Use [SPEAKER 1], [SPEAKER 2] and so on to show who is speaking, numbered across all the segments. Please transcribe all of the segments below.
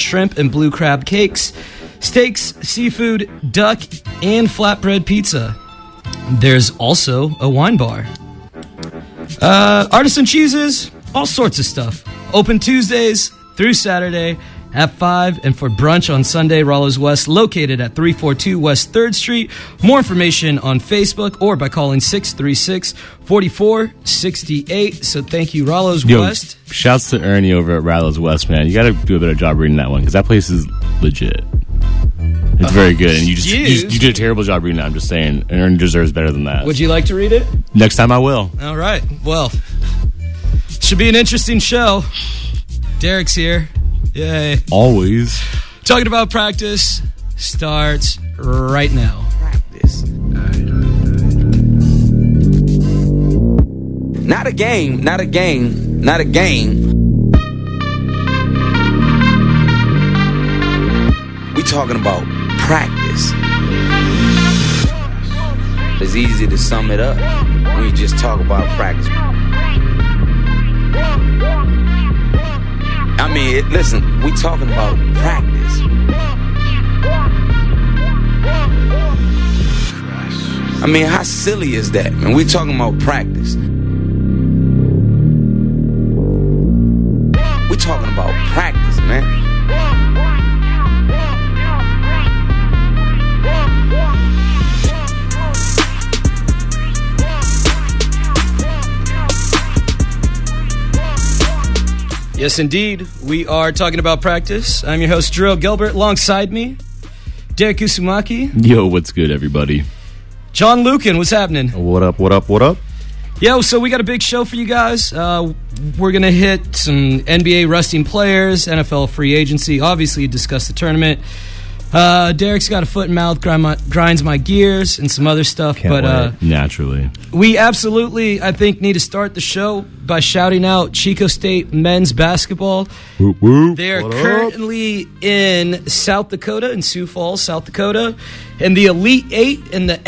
[SPEAKER 1] shrimp and blue crab cakes, steaks, seafood, duck, and flatbread pizza. There's also a wine bar. Artisan cheeses, all sorts of stuff. Open Tuesdays through Saturday at 5, and for brunch on Sunday, Rollo's West, located at 342 West 3rd Street. More information on Facebook or by calling 636-4468. So thank you, Rollo's West.
[SPEAKER 2] Shouts to Ernie over at Rollo's West, man. You got to do a better job reading that one, because that place is legit. It's very good, and you did a terrible job reading that. I'm just saying, Ernie deserves better than that.
[SPEAKER 1] Would you like to read it?
[SPEAKER 2] Next time I will.
[SPEAKER 1] All right. Well, should be an interesting show. Derek's here. Yay.
[SPEAKER 2] Always.
[SPEAKER 1] Talking about practice starts right now.
[SPEAKER 3] Practice. Not a game. We talking about practice. It's easy to sum it up when you just talk about practice. I mean, listen, we talking about practice. I mean, how silly is that, man? We talking about practice. We talking about practice, man.
[SPEAKER 1] Yes, indeed. We are talking about practice. I'm your host, Drew Gilbert. Alongside me, Derek Usumaki.
[SPEAKER 2] Yo, what's good, everybody?
[SPEAKER 1] John Lucan, what's happening?
[SPEAKER 4] What up?
[SPEAKER 1] Yo, so we got a big show for you guys. We're going to hit some NBA resting players, NFL free agency, obviously discuss the tournament. Derek's got a foot and mouth, grinds my gears, and some other stuff.
[SPEAKER 4] Can't wait.
[SPEAKER 2] Naturally.
[SPEAKER 1] We absolutely, I think, need to start the show by shouting out Chico State men's basketball.
[SPEAKER 4] Whoop, whoop.
[SPEAKER 1] They are
[SPEAKER 4] What up?
[SPEAKER 1] currently in South Dakota, in Sioux Falls, South Dakota, in the Elite Eight in the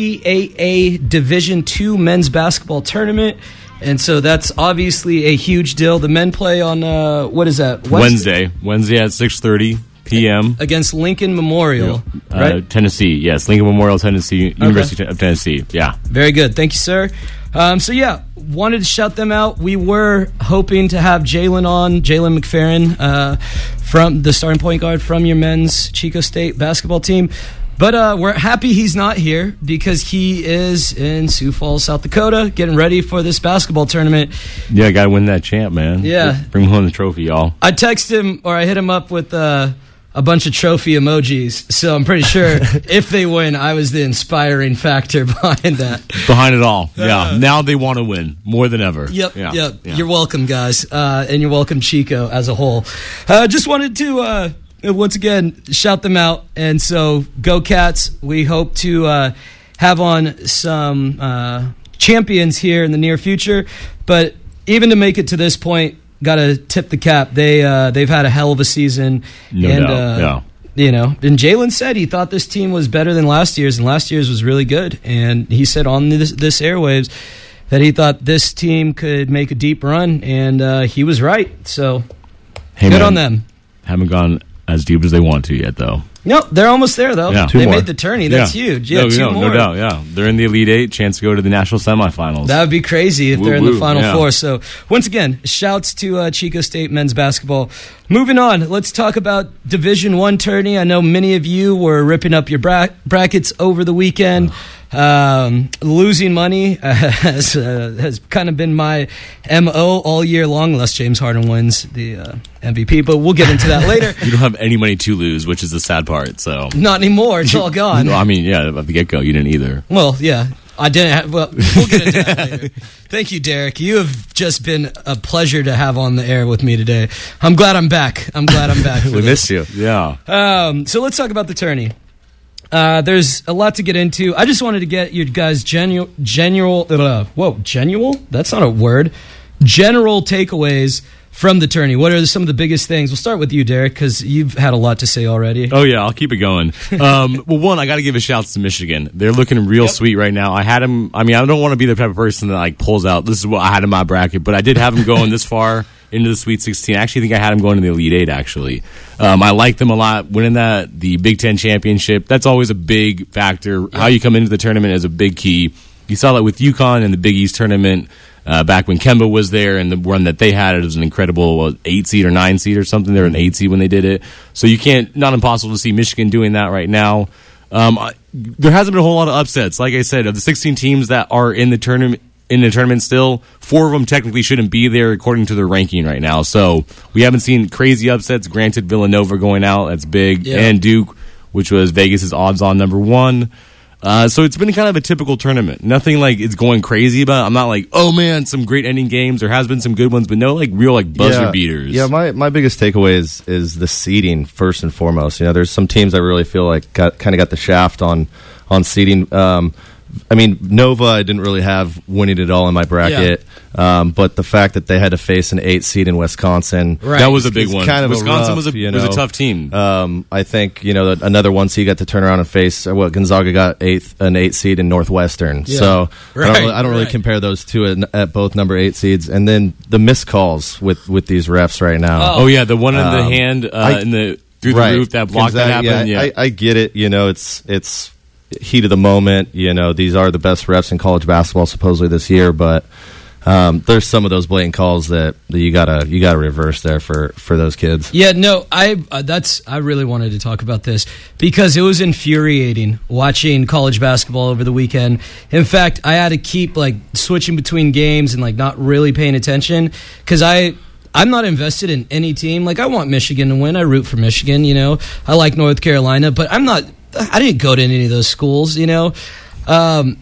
[SPEAKER 1] NCAA Division II men's basketball tournament. And so that's obviously a huge deal. The men play on, what is that?
[SPEAKER 2] Wednesday at 6:30 p.m.
[SPEAKER 1] against Lincoln Memorial, right?
[SPEAKER 2] Tennessee, yes. Lincoln Memorial, Tennessee, University of Tennessee, yeah.
[SPEAKER 1] Very good. Thank you, sir. So, yeah, wanted to shout them out. We were hoping to have Jalen McFerrin, from the starting point guard from your men's Chico State basketball team. But we're happy he's not here because he is in Sioux Falls, South Dakota, getting ready for this basketball tournament.
[SPEAKER 2] Yeah, got to win that champ, man.
[SPEAKER 1] Yeah.
[SPEAKER 2] Bring home the trophy, y'all.
[SPEAKER 1] I text him, or I hit him up with a bunch of trophy emojis. So I'm pretty sure if they win, I was the inspiring factor behind that.
[SPEAKER 2] Behind it all, yeah. Now they want to win more than ever.
[SPEAKER 1] Yep.
[SPEAKER 2] Yeah.
[SPEAKER 1] You're welcome, guys. And you're welcome, Chico, as a whole. Just wanted to, once again, shout them out. And so, go Cats. We hope to have on some champions here in the near future. But even to make it to this point, got to tip the cap. They've had a hell of a season.
[SPEAKER 2] No doubt, yeah.
[SPEAKER 1] You know, and Jalen said he thought this team was better than last year's, and last year's was really good. And he said on this airwaves that he thought this team could make a deep run, and he was right. So, good on them.
[SPEAKER 2] Haven't gone as deep as they want to yet, though.
[SPEAKER 1] No, they're almost there, though.
[SPEAKER 2] Yeah.
[SPEAKER 1] They made the tourney. That's huge. Yeah, two more.
[SPEAKER 2] No doubt, yeah. They're in the Elite Eight, chance to go to the national semifinals.
[SPEAKER 1] That would be crazy if they're in the Final Four.
[SPEAKER 2] Yeah.
[SPEAKER 1] So, once again, shouts to Chico State men's basketball. Moving on, let's talk about Division I tourney. I know many of you were ripping up your brackets over the weekend. Losing money has kind of been my MO all year long, unless James Harden wins the MVP. But we'll get into that later.
[SPEAKER 2] You don't have any money to lose, which is the sad part. So
[SPEAKER 1] not anymore. It's all gone.
[SPEAKER 2] No, I mean, yeah, at the get-go, you didn't either.
[SPEAKER 1] Well, yeah. I didn't. Well, we'll get into that later. Thank you, Derek. You have just been a pleasure to have on the air with me today. I'm glad I'm back.
[SPEAKER 4] We missed you.
[SPEAKER 2] Yeah.
[SPEAKER 1] So let's talk about the tourney. There's a lot to get into. I just wanted to get your guys' general. That's not a word. General takeaways from the tourney? What are some of the biggest things? We'll start with you, Derek, because you've had a lot to say already.
[SPEAKER 2] Oh, yeah, I'll keep it going. Well, one, I got to give a shout to Michigan. They're looking real sweet right now. I had them, I don't want to be the type of person that like pulls out, this is what I had in my bracket, but I did have them going this far into the Sweet 16. I actually think I had them going to the Elite 8, actually. I like them a lot. Winning the Big Ten championship, that's always a big factor. Yep. How you come into the tournament is a big key. You saw that with UConn in the Big East tournament. Back when Kemba was there and the run that they had, it was an incredible 8 seed or 9 seed or something. They were an 8 seed when they did it. So not impossible to see Michigan doing that right now. There hasn't been a whole lot of upsets. Like I said, of the 16 teams that are in the tournament still, 4 of them technically shouldn't be there according to their ranking right now. So we haven't seen crazy upsets. Granted, Villanova going out, that's big. Yeah. And Duke, which was Vegas' odds-on number 1. So it's been kind of a typical tournament. Nothing like it's going crazy about it. I'm not like, oh man, some great ending games. There has been some good ones, but no like real like buzzer beaters.
[SPEAKER 5] Yeah, my biggest takeaway is the seeding first and foremost. There's some teams I really feel like got the shaft on seeding. Nova, I didn't really have winning it all in my bracket, but the fact that they had to face an 8 seed in Wisconsin,
[SPEAKER 2] that was a big one.
[SPEAKER 5] Kind of
[SPEAKER 2] Wisconsin was a tough team.
[SPEAKER 5] I think another 1 seed got to turn around and face Gonzaga got an 8 seed in Northwestern. Yeah. So I don't really compare those two at both number 8 seeds. And then the missed calls with these refs right now.
[SPEAKER 2] Oh yeah, the one in the hand through the roof that blocked that happened.
[SPEAKER 5] Yeah, I get it. It's heat of the moment. These are the best refs in college basketball supposedly this year, but there's some of those blatant calls that you gotta reverse there for those kids.
[SPEAKER 1] Yeah, no, I really wanted to talk about this because it was infuriating watching college basketball over the weekend. In fact, I had to keep like switching between games and like not really paying attention because I'm not invested in any team. Like I want Michigan to win. I root for Michigan. I like North Carolina, but I didn't go to any of those schools, and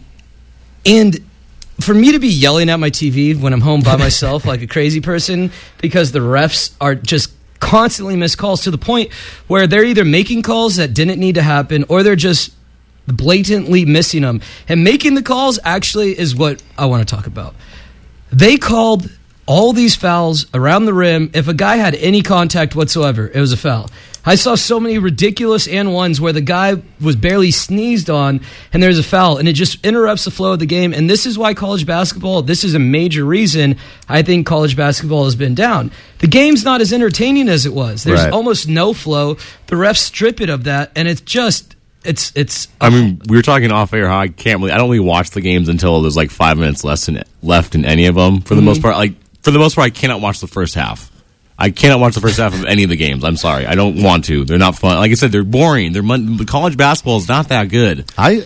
[SPEAKER 1] for me to be yelling at my TV when I'm home by myself like a crazy person because the refs are just constantly missed calls to the point where they're either making calls that didn't need to happen or they're just blatantly missing them. And making the calls actually is what I want to talk about. They called all these fouls around the rim. If a guy had any contact whatsoever, it was a foul. I saw so many ridiculous and ones where the guy was barely sneezed on and there's a foul, and it just interrupts the flow of the game. And this is why college basketball, this is a major reason I think college basketball has been down. The game's not as entertaining as it was. There's almost no flow. The refs strip it of that, and it's just... It's.
[SPEAKER 2] we were talking off air how I don't really watch the games until there's like 5 minutes left in any of them. For the most part, I cannot watch the first half. I cannot watch the first half of any of the games. I'm sorry. I don't want to. They're not fun. Like I said, they're boring. College basketball is not that good.
[SPEAKER 5] I'll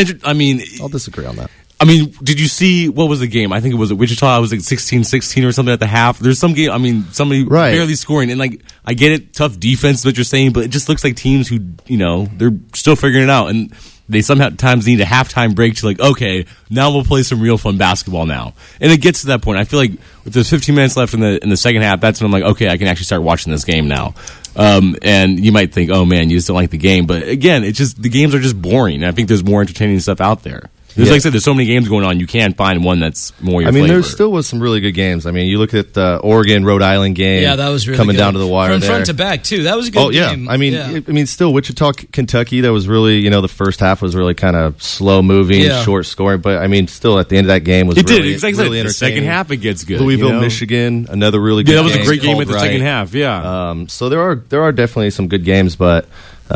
[SPEAKER 5] disagree on that.
[SPEAKER 2] Did you see, what was the game? I think it was at Wichita. It was like 16-16 or something at the half. There's some game, somebody barely scoring. And like, I get it, tough defense is what you're saying, but it just looks like teams who, they're still figuring it out. And they sometimes need a halftime break to like, okay, now we'll play some real fun basketball now. And it gets to that point. I feel like if there's 15 minutes left in the second half, that's when I'm like, okay, I can actually start watching this game now. And you might think, oh man, you just don't like the game. But again, the games are just boring. And I think there's more entertaining stuff out there. Like I said, there's so many games going on. You can't find one that's more your flavor.
[SPEAKER 5] There still was some really good games. You look at the Oregon-Rhode Island game.
[SPEAKER 1] Yeah, that was really
[SPEAKER 5] coming
[SPEAKER 1] good.
[SPEAKER 5] down to the wire
[SPEAKER 1] from
[SPEAKER 5] there.
[SPEAKER 1] Front to back, too. That was a good game.
[SPEAKER 5] Still Wichita-Kentucky, that was really, the first half was really kind of slow-moving, short scoring. But, still at the end of that game was really entertaining.
[SPEAKER 2] The second half, it gets good.
[SPEAKER 5] Louisville, Michigan, another really good game.
[SPEAKER 2] Yeah, that was a great game at the second half, yeah.
[SPEAKER 5] So there are definitely some good games, but...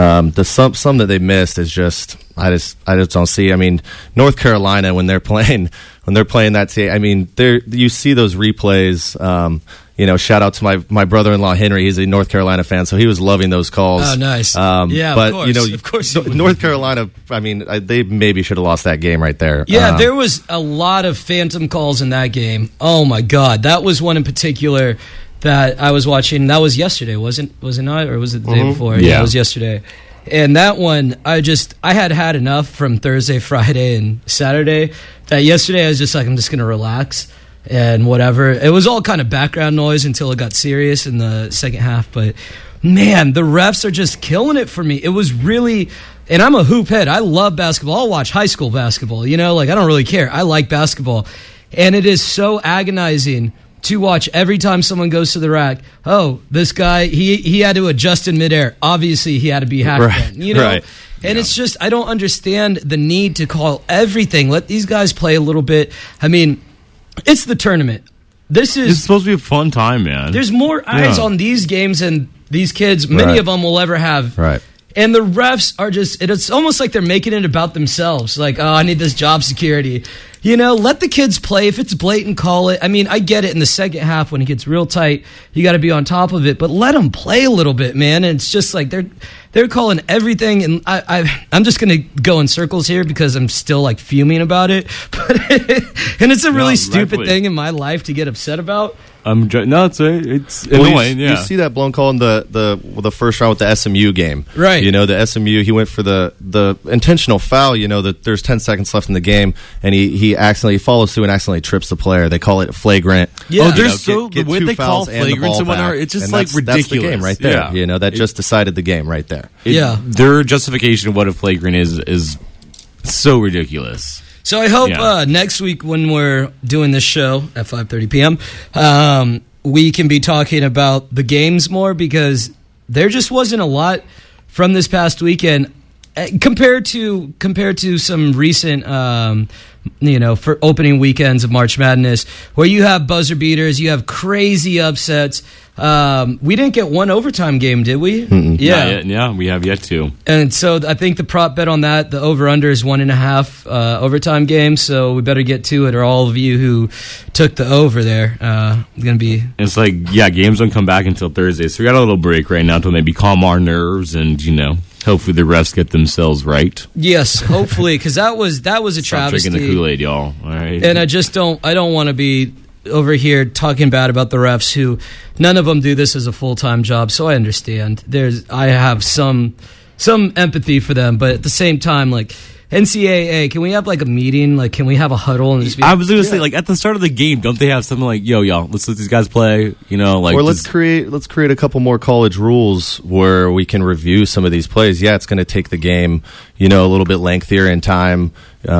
[SPEAKER 5] some that they missed is just I just don't see. North Carolina when they're playing that team. You see those replays. Shout out to my brother-in-law Henry. He's a North Carolina fan, so he was loving those calls.
[SPEAKER 1] Oh, nice.
[SPEAKER 5] But
[SPEAKER 1] of course,
[SPEAKER 5] North Carolina. They maybe should have lost that game right there.
[SPEAKER 1] Yeah, there was a lot of phantom calls in that game. Oh my God, that was one in particular that I was watching. That was yesterday, was it not, or was it the day before? Yeah, it was yesterday. And that one, I had enough from Thursday, Friday, and Saturday that yesterday I was just like, I'm just going to relax and whatever. It was all kind of background noise until it got serious in the second half. But man, the refs are just killing it for me. It was really, and I'm a hoop head. I love basketball. I'll watch high school basketball. I don't really care. I like basketball. And it is so agonizing to watch every time someone goes to the rack. Oh, this guy, he had to adjust in midair. Obviously, he had to be hacked.
[SPEAKER 5] Right,
[SPEAKER 1] You know,
[SPEAKER 5] right.
[SPEAKER 1] and it's just I don't understand the need to call everything. Let these guys play a little bit. I mean, it's the tournament.
[SPEAKER 2] It's supposed to be a fun time, man.
[SPEAKER 1] There's more eyes on these games than these kids, many
[SPEAKER 5] Right.
[SPEAKER 1] of them, will ever have.
[SPEAKER 5] Right.
[SPEAKER 1] And the refs are it's almost like they're making it about themselves. Like, oh, I need this job security. You know, let the kids play. If it's blatant, call it. I mean, I get it in the second half when it gets real tight. You got to be on top of it. But let them play a little bit, man. And it's just like they're calling everything. And I'm just going to go in circles here because I'm still like fuming about it. But and it's a really stupid thing in my life to get upset about.
[SPEAKER 2] It's annoying.
[SPEAKER 5] You see that blown call in the first round with the SMU game,
[SPEAKER 1] right?
[SPEAKER 5] You know, the SMU, he went for the intentional foul. You know that there's 10 seconds left in the game, and he follows through and accidentally trips the player. They call it flagrant.
[SPEAKER 2] Yeah,
[SPEAKER 5] You
[SPEAKER 2] there's
[SPEAKER 5] know,
[SPEAKER 2] the way they call flagrant and whatnot. It's just
[SPEAKER 5] and
[SPEAKER 2] like ridiculous.
[SPEAKER 5] That's the game right there.
[SPEAKER 2] Yeah.
[SPEAKER 5] You know that just decided the game right there.
[SPEAKER 2] Their justification of what a flagrant is so ridiculous.
[SPEAKER 1] So I hope next week when we're doing this show at 5:30 p.m., we can be talking about the games more because there just wasn't a lot from this past weekend compared to some recent, for opening weekends of March Madness where you have buzzer beaters, you have crazy upsets. We didn't get one overtime game, did we?
[SPEAKER 5] Mm-mm.
[SPEAKER 2] Yeah, we have yet to.
[SPEAKER 1] And so I think the prop bet on that, the over-under is 1.5 overtime games, so we better get to it, or all of you who took the over there going to be...
[SPEAKER 2] It's like, games don't come back until Thursday, so we got a little break right now until maybe calm our nerves and, hopefully the refs get themselves right.
[SPEAKER 1] Yes, hopefully, because that was a
[SPEAKER 2] Stop
[SPEAKER 1] travesty.
[SPEAKER 2] drinking the Kool-Aid, y'all. All right.
[SPEAKER 1] And I don't want to be over here talking bad about the refs who none of them do this as a full-time job, so I understand. I have some empathy for them, but at the same time, like, NCAA, can we have like a meeting? Like, can we have a huddle? And just be,
[SPEAKER 2] I was going to say, like, at the start of the game, don't they have something like, y'all, let's let these guys play?
[SPEAKER 5] Or let's create a couple more college rules where we can review some of these plays. Yeah, it's going to take the game, a little bit lengthier in time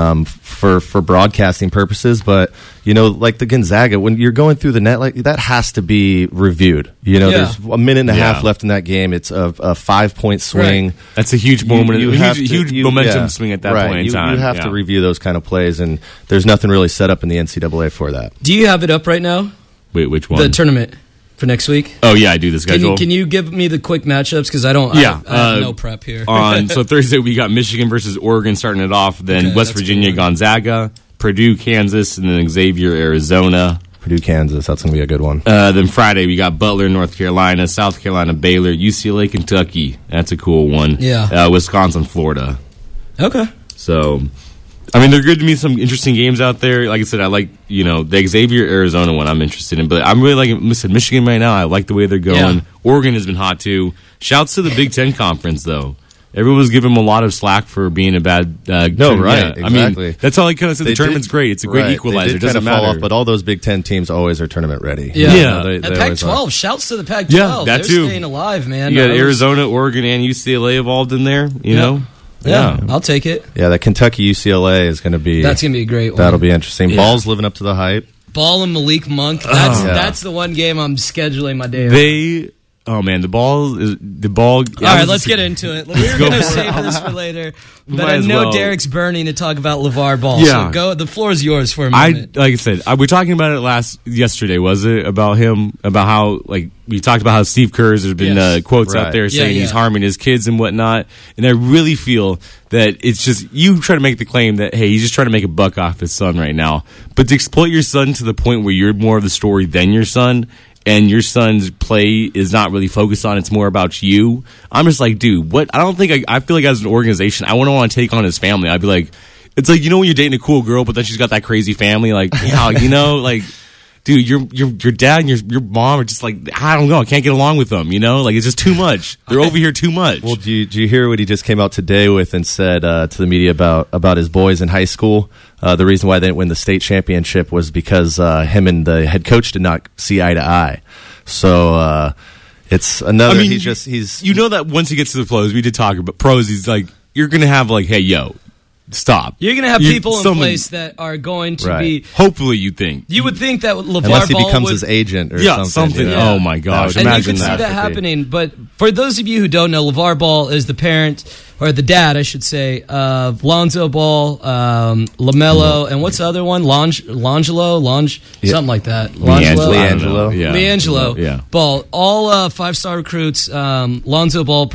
[SPEAKER 5] for broadcasting purposes, but like the Gonzaga, when you're going through the net, like that has to be reviewed. There's a minute and a half left in that game. It's a 5-point swing.
[SPEAKER 2] Right. That's a huge moment. Huge momentum swing at that point in time.
[SPEAKER 5] You have to review those kind of plays, and there's nothing really set up in the NCAA for that.
[SPEAKER 1] Do you have it up right now?
[SPEAKER 2] Wait, which one?
[SPEAKER 1] The tournament for next week.
[SPEAKER 2] Oh yeah, I do the schedule.
[SPEAKER 1] Can you give me the quick matchups because I don't? I have no prep here.
[SPEAKER 2] So Thursday we got Michigan versus Oregon starting it off. Then West Virginia, Gonzaga, Purdue, Kansas, and then Xavier, Arizona.
[SPEAKER 5] Purdue, Kansas. That's going to be a good one.
[SPEAKER 2] Then Friday we got Butler, North Carolina, South Carolina, Baylor, UCLA, Kentucky. That's a cool one.
[SPEAKER 1] Yeah.
[SPEAKER 2] Wisconsin, Florida.
[SPEAKER 1] Okay.
[SPEAKER 2] So, I mean, there are going to be some interesting games out there. Like I said, I like, the Xavier, Arizona one I'm interested in. But I'm really liking Michigan right now. I like the way they're going. Yeah. Oregon has been hot, too. Shouts to the Big Ten Conference, though. Everyone was giving them a lot of slack for being a bad...
[SPEAKER 5] Exactly.
[SPEAKER 2] I mean, that's all I kind of said. The tournament's great. It's a great equalizer. It doesn't matter. Fall off,
[SPEAKER 5] but all those Big Ten teams always are tournament ready.
[SPEAKER 1] Yeah. The Pac-12. Shouts to the Pac-12.
[SPEAKER 2] Yeah, that
[SPEAKER 1] They're
[SPEAKER 2] too.
[SPEAKER 1] Staying alive, man.
[SPEAKER 2] You got Arizona, Oregon, and UCLA involved in there, know?
[SPEAKER 1] Yeah, I'll take it.
[SPEAKER 5] Yeah, that Kentucky UCLA is going to be...
[SPEAKER 1] That's going to be a great one.
[SPEAKER 5] That'll be interesting. Yeah. Ball's living up to the hype.
[SPEAKER 1] Ball and Malik Monk. That's the one game I'm scheduling my day.
[SPEAKER 2] Oh man, the ball.
[SPEAKER 1] All right, let's get into it. We're going to save this for later, but I know Derek's burning to talk about LeVar Ball.
[SPEAKER 2] Yeah.
[SPEAKER 1] So go. The floor is yours for a minute.
[SPEAKER 2] Like I said, we were talking about it yesterday. Was it about him? About how we talked about how Steve Kerr's there's been quotes out there saying he's harming his kids and whatnot, and I really feel that it's just you try to make the claim that hey, he's just trying to make a buck off his son right now, but to exploit your son to the point where you're more of the story than your son. And your son's play is not really focused on, it's more about you. I'm just like, dude, what? I don't think I feel like as an organization, I wouldn't want to take on his family. I'd be like, it's like, when you're dating a cool girl, but then she's got that crazy family, like, dude, your dad and your mom are just like, I don't know, I can't get along with them, it's just too much. They're over here too much.
[SPEAKER 5] Well, do you hear what he just came out today with and said to the media about his boys in high school? The reason why they didn't win the state championship was because him and the head coach did not see eye to eye. So it's another.
[SPEAKER 2] I mean, he's that once he gets to the pros, we did talk about pros. He's like, you're gonna have hey, yo, stop.
[SPEAKER 1] You're going to have people in place that are going to be.
[SPEAKER 2] Hopefully, you think.
[SPEAKER 1] You would think that LeVar
[SPEAKER 5] Unless he
[SPEAKER 1] Ball
[SPEAKER 5] becomes
[SPEAKER 1] would,
[SPEAKER 5] his agent or
[SPEAKER 2] something.
[SPEAKER 5] You know?
[SPEAKER 2] Oh my gosh!
[SPEAKER 1] And
[SPEAKER 2] imagine
[SPEAKER 1] you can
[SPEAKER 2] that.
[SPEAKER 1] see that happening. But for those of you who don't know, LeVar Ball is the parent, or the dad, I should say, of Lonzo Ball, LaMelo, and what's the other one? Something like that. LiAngelo Ball. All 5-star recruits. Lonzo Ball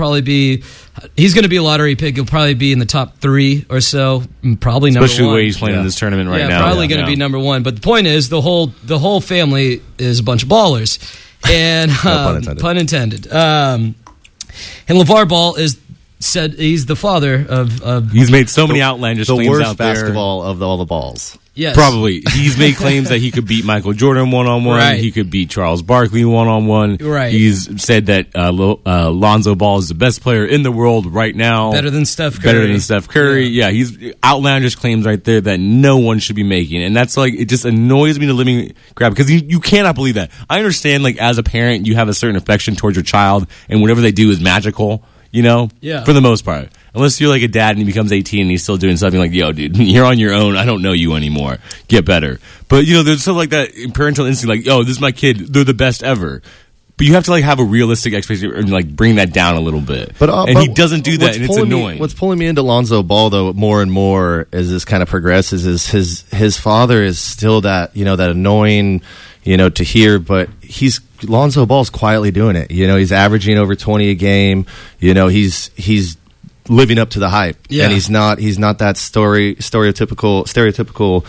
[SPEAKER 1] he's going to be a lottery pick. He'll probably be in the top 3 or so. Probably number 1.
[SPEAKER 2] Especially the way he's playing in this tournament right now.
[SPEAKER 1] Probably going to be number 1. But the point is, the whole family is a bunch of ballers. And
[SPEAKER 5] no
[SPEAKER 1] pun intended. And LeVar Ball said he's the father of
[SPEAKER 2] he's made so many outlandish claims
[SPEAKER 5] worst
[SPEAKER 2] out there.
[SPEAKER 5] basketball of all the balls.
[SPEAKER 1] Yes.
[SPEAKER 2] Probably. He's made claims that he could beat Michael Jordan one-on-one.
[SPEAKER 1] Right.
[SPEAKER 2] He could beat Charles Barkley one-on-one.
[SPEAKER 1] Right.
[SPEAKER 2] He's said that Lonzo Ball is the best player in the world right now.
[SPEAKER 1] Better than Steph Curry.
[SPEAKER 2] Yeah, he's outlandish claims right there that no one should be making. And that's it just annoys me to living crap because you cannot believe that. I understand, as a parent, you have a certain affection towards your child and whatever they do is magical.
[SPEAKER 1] Yeah.
[SPEAKER 2] For the most part. Unless you're like a dad and he becomes 18 and he's still doing something like, yo, dude, you're on your own. I don't know you anymore. Get better. But, there's stuff like that parental instinct, like, yo, this is my kid. They're the best ever. But you have to, have a realistic expectation and, bring that down a little bit. But he doesn't do that, and it's annoying.
[SPEAKER 5] What's pulling me into Lonzo Ball, though, more and more as this kind of progresses is his father is still that, that annoying, to hear, but Lonzo Ball's quietly doing it. He's averaging over 20 a game. He's living up to the hype, and he's not that stereotypical,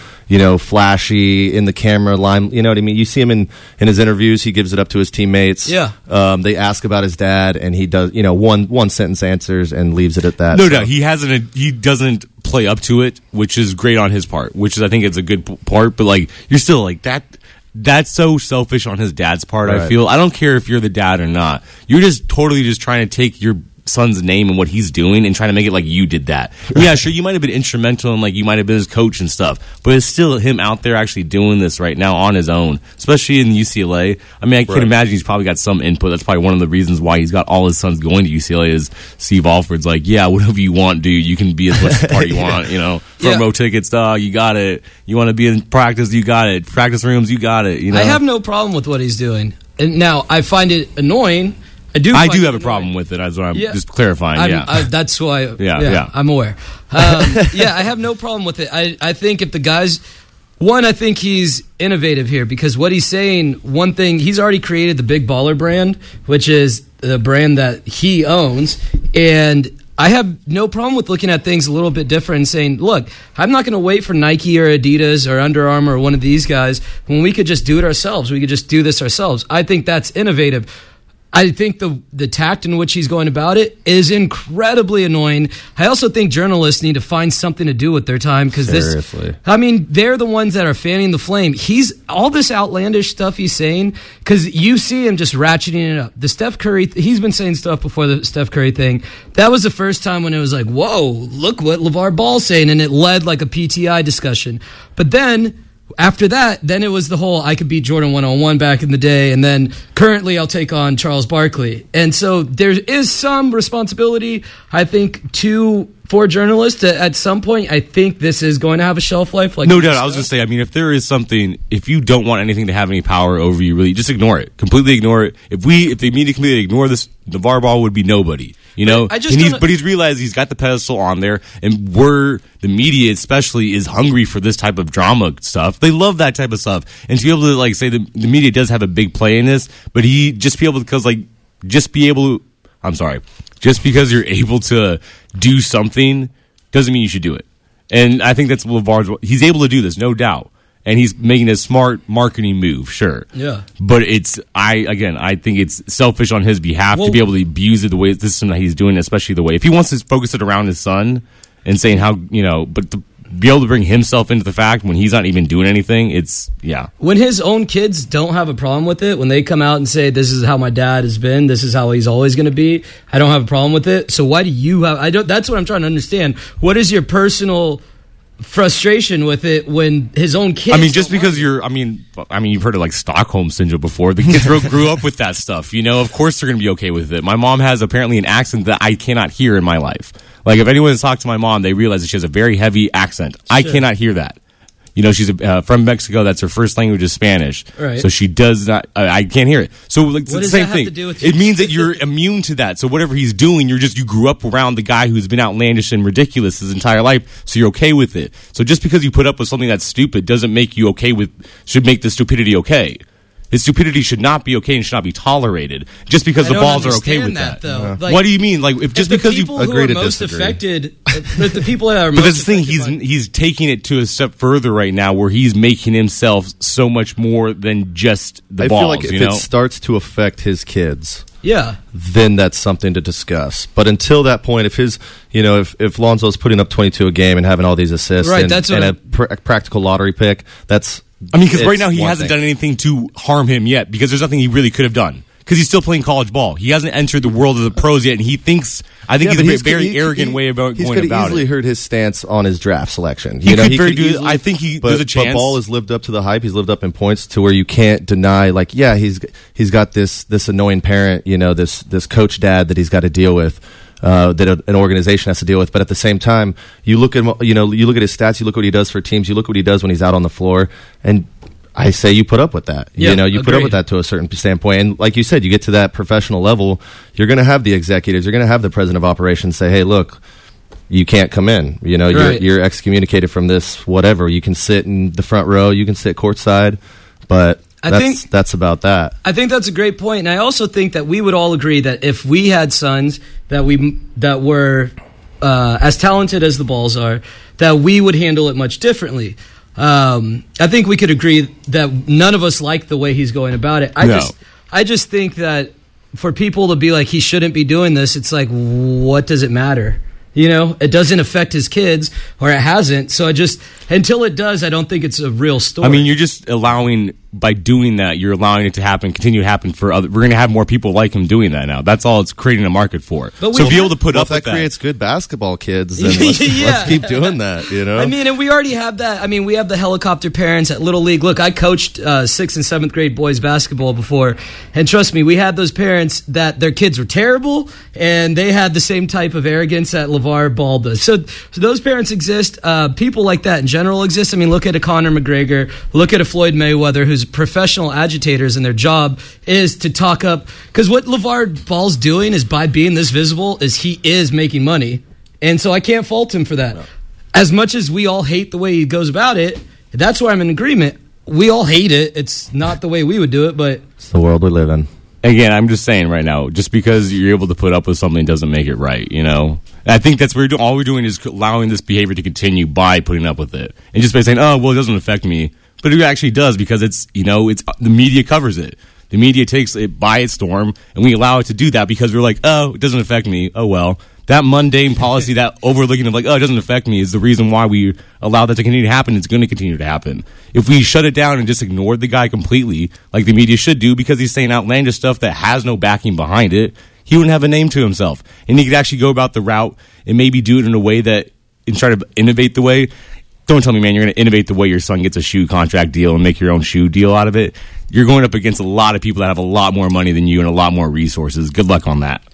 [SPEAKER 5] flashy in the camera line. You know what I mean? You see him in his interviews. He gives it up to his teammates.
[SPEAKER 1] Yeah.
[SPEAKER 5] They ask about his dad, and he does, one sentence answers and leaves it at that.
[SPEAKER 2] No doubt, he doesn't play up to it, which is great on his part. Which is, I think, it's a good part. But you're still that. That's so selfish on his dad's part, right. I feel. I don't care if you're the dad or not. You're just totally just trying to take your son's name and what he's doing and trying to make it like you did that. Yeah, sure, you might have been instrumental and you might have been his coach and stuff, but it's still him out there actually doing this right now on his own, especially in UCLA. I mean, I can imagine he's probably got some input. That's probably one of the reasons why he's got all his sons going to UCLA is Steve Alford's yeah, whatever you want, dude. You can be as much party you want, Front row tickets, dog, you got it. You want to be in practice, you got it. Practice rooms, you got it.
[SPEAKER 1] I have no problem with what he's doing. And now, I find it annoying. I do have
[SPEAKER 2] a problem with it. That's what I'm just clarifying.
[SPEAKER 1] That's why.
[SPEAKER 2] Yeah,
[SPEAKER 1] I'm aware. I have no problem with it. I think if the guys, I think he's innovative here because what he's saying. One thing, he's already created the Big Baller brand, which is the brand that he owns, and I have no problem with looking at things a little bit different and saying, look, I'm not going to wait for Nike or Adidas or Under Armour or one of these guys when we could just do it ourselves. We could just do this ourselves. I think that's innovative. I think the tact in which he's going about it is incredibly annoying. I also think journalists need to find something to do with their time because they're the ones that are fanning the flame. All this outlandish stuff he's saying because you see him just ratcheting it up. The Steph Curry, he's been saying stuff before the Steph Curry thing. That was the first time when it was whoa, look what LeVar Ball's saying, and it led like a PTI discussion. But then after that, then it was the whole I could beat Jordan one-on-one back in the day, and then currently I'll take on Charles Barkley. And so there is some responsibility, I think, for journalists. At some point, I think this is going to have a shelf life.
[SPEAKER 2] No doubt. I was going to say, if there is something, if you don't want anything to have any power over you, really, just ignore it. Completely ignore it. If the media completely ignore this, LeVar Ball would be nobody. But he's realized he's got the pedestal on there, and the media especially is hungry for this type of drama stuff. They love that type of stuff, and to be able to say the media does have a big play in this, but just because you're able to do something doesn't mean you should do it. And I think that's he's able to do this, no doubt. And he's making a smart marketing move, sure.
[SPEAKER 1] Yeah.
[SPEAKER 2] But I think it's selfish on his behalf to be able to abuse it the way the system that he's doing, especially the way if he wants to focus it around his son and saying how but to be able to bring himself into the fact when he's not even doing anything, When his own kids don't have a problem with it, when they come out and say, this is how my dad has been, this is how he's always going to be, I don't have a problem with it. So why do you have, that's what I'm trying to understand. What is your personal frustration with it when his own kids just because you've heard of Stockholm Syndrome before. The kids grew up with that stuff. Of course they're going to be okay with it. My mom has apparently an accent that I cannot hear in my life. Like, if anyone has talked to my mom, they realize that she has a very heavy accent. I cannot hear that. You know, she's from Mexico. That's her first language is Spanish.
[SPEAKER 1] Right.
[SPEAKER 2] So she does not. I can't hear it. So like, it's
[SPEAKER 1] What
[SPEAKER 2] the
[SPEAKER 1] does
[SPEAKER 2] same
[SPEAKER 1] that have
[SPEAKER 2] thing.
[SPEAKER 1] to do with
[SPEAKER 2] It means that you're immune to that. So whatever he's doing, you grew up around the guy who's been outlandish and ridiculous his entire life. So you're okay with it. So just because you put up with something that's stupid doesn't make you okay with. Should make the stupidity okay. His stupidity should not be okay and should not be tolerated just because the balls are okay with that.
[SPEAKER 1] Though. Like,
[SPEAKER 2] what do you mean? Like, if just because you
[SPEAKER 5] agree to
[SPEAKER 1] most
[SPEAKER 5] disagree.
[SPEAKER 1] affected, the people that are
[SPEAKER 2] but
[SPEAKER 1] most
[SPEAKER 2] that's the thing.
[SPEAKER 1] affected
[SPEAKER 2] He's taking it to a step further right now, where he's making himself so much more than just the
[SPEAKER 5] I
[SPEAKER 2] balls.
[SPEAKER 5] feel like if
[SPEAKER 2] you know?
[SPEAKER 5] it starts to affect his kids,
[SPEAKER 1] yeah.
[SPEAKER 5] then that's something to discuss. But until that point, if his, if Lonzo's putting up 22 a game and having all these assists,
[SPEAKER 1] Right,
[SPEAKER 5] and,
[SPEAKER 1] that's
[SPEAKER 5] and
[SPEAKER 1] what
[SPEAKER 5] a practical lottery pick, that's.
[SPEAKER 2] I mean, because right
[SPEAKER 5] it's
[SPEAKER 2] now he
[SPEAKER 5] one
[SPEAKER 2] hasn't
[SPEAKER 5] thing.
[SPEAKER 2] done anything to harm him yet, because there's nothing he really could have done. Because he's still playing college ball. He hasn't entered the world of the pros yet, and he thinks. I think
[SPEAKER 5] Yeah,
[SPEAKER 2] he's
[SPEAKER 5] but
[SPEAKER 2] a very arrogant way about
[SPEAKER 5] he's
[SPEAKER 2] going
[SPEAKER 5] could
[SPEAKER 2] about
[SPEAKER 5] easily
[SPEAKER 2] it.
[SPEAKER 5] heard his stance on his draft selection.
[SPEAKER 2] He could very do- I think there's a chance.
[SPEAKER 5] But Ball has lived up to the hype. He's lived up in points to where you can't deny. Like, yeah, he's got this annoying parent. This coach dad that he's got to deal with. That an organization has to deal with, but at the same time, you look at his stats, you look what he does for teams, you look what he does when he's out on the floor, and I say you put up with that.
[SPEAKER 1] Yeah,
[SPEAKER 5] You put up
[SPEAKER 1] agreed.
[SPEAKER 5] with that to a certain standpoint, and like you said, you get to that professional level, you're going to have the executives, you're going to have the president of operations say, "Hey, look, you can't come in.
[SPEAKER 1] Right.
[SPEAKER 5] You're excommunicated from this. Whatever. You can sit in the front row, you can sit courtside, but." That's about that.
[SPEAKER 1] I think that's a great point, and I also think that we would all agree that if we had sons that were as talented as the Balls are, that we would handle it much differently. I think we could agree that none of us like the way he's going about it. I just think that for people to be like, he shouldn't be doing this, it's like, what does it matter? It doesn't affect his kids, or it hasn't. So until it does, I don't think it's a real story.
[SPEAKER 2] I mean, you're just allowing, by doing that, you're allowing it to happen, continue to happen for other. We're going to have more people like him doing that now. That's all it's creating a market for.
[SPEAKER 1] But
[SPEAKER 2] so be able to put up
[SPEAKER 5] if
[SPEAKER 2] with
[SPEAKER 5] that creates good basketball kids, then
[SPEAKER 1] Yeah.
[SPEAKER 5] let's keep doing that.
[SPEAKER 1] I mean, and we already have that. I mean, we have the helicopter parents at Little League. Look, I coached 6th and 7th grade boys basketball before, and trust me, we had those parents that their kids were terrible, and they had the same type of arrogance that LeVar Ball does. So those parents exist. People like that in general exist. I mean, look at a Conor McGregor. Look at a Floyd Mayweather, who's professional agitators, and their job is to talk up. Because what LeVar Ball's doing is, by being this visible, is he is making money. And so I can't fault him for that. No. As much as we all hate the way he goes about it, that's where I'm in agreement. We all hate it. It's not the way we would do it, but
[SPEAKER 5] it's the world we live in.
[SPEAKER 2] Again, I'm just saying right now, just because you're able to put up with something doesn't make it right, I think that's what we're doing. All we're doing is allowing this behavior to continue by putting up with it. And just by saying, oh, well, it doesn't affect me. But it actually does, because it's the media covers it. The media takes it by its storm, and we allow it to do that because we're like, oh, it doesn't affect me. Oh, well. That mundane policy, that overlooking of like, oh, it doesn't affect me, is the reason why we allow that to continue to happen. It's going to continue to happen. If we shut it down and just ignore the guy completely, like the media should do, because he's saying outlandish stuff that has no backing behind it, he wouldn't have a name to himself. And he could actually go about the route and maybe do it in a way that, and try to innovate the way. Don't tell me, man, you're going to innovate the way your son gets a shoe contract deal and make your own shoe deal out of it. You're going up against a lot of people that have a lot more money than you and a lot more resources. Good luck on that.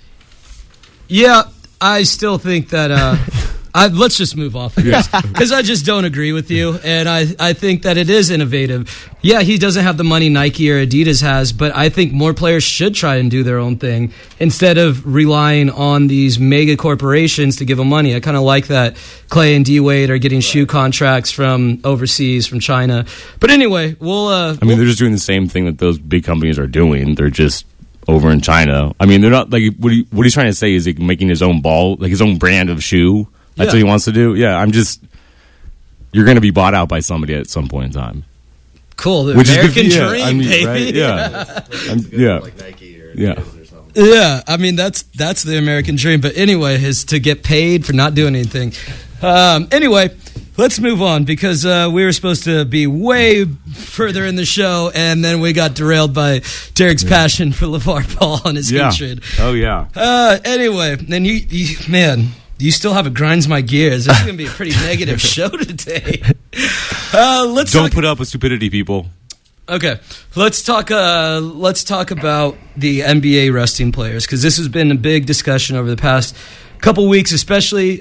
[SPEAKER 1] Yeah, I still think that let's just move off of this, because I just don't agree with you, and I think that it is innovative. Yeah, he doesn't have the money Nike or Adidas has, but I think more players should try and do their own thing instead of relying on these mega corporations to give them money. I kind of like that Clay and D-Wade are getting shoe contracts from overseas, from China. But anyway, they're
[SPEAKER 2] just doing the same thing that those big companies are doing. They're just over in China. I mean, they're not like what he's trying to say is like making his own ball, like his own brand of shoe. That's what he wants to do. Yeah, you're going to be bought out by somebody at some point in time.
[SPEAKER 1] Cool, the
[SPEAKER 2] Which
[SPEAKER 1] American
[SPEAKER 2] is good,
[SPEAKER 1] dream, baby.
[SPEAKER 2] Right? Yeah,
[SPEAKER 5] like Nike or
[SPEAKER 2] yeah.
[SPEAKER 5] Adidas or something.
[SPEAKER 1] Yeah, I mean that's the American dream. But anyway, is to get paid for not doing anything. Anyway, let's move on, because we were supposed to be way further in the show, and then we got derailed by Derek's passion for LeVar Ball and his hatred.
[SPEAKER 2] Oh yeah.
[SPEAKER 1] Anyway, then you still have it grinds my gears. This is going to be a pretty negative show today.
[SPEAKER 2] Don't put up with stupidity, people.
[SPEAKER 1] Okay, let's talk about the NBA resting players, because this has been a big discussion over the past couple weeks, especially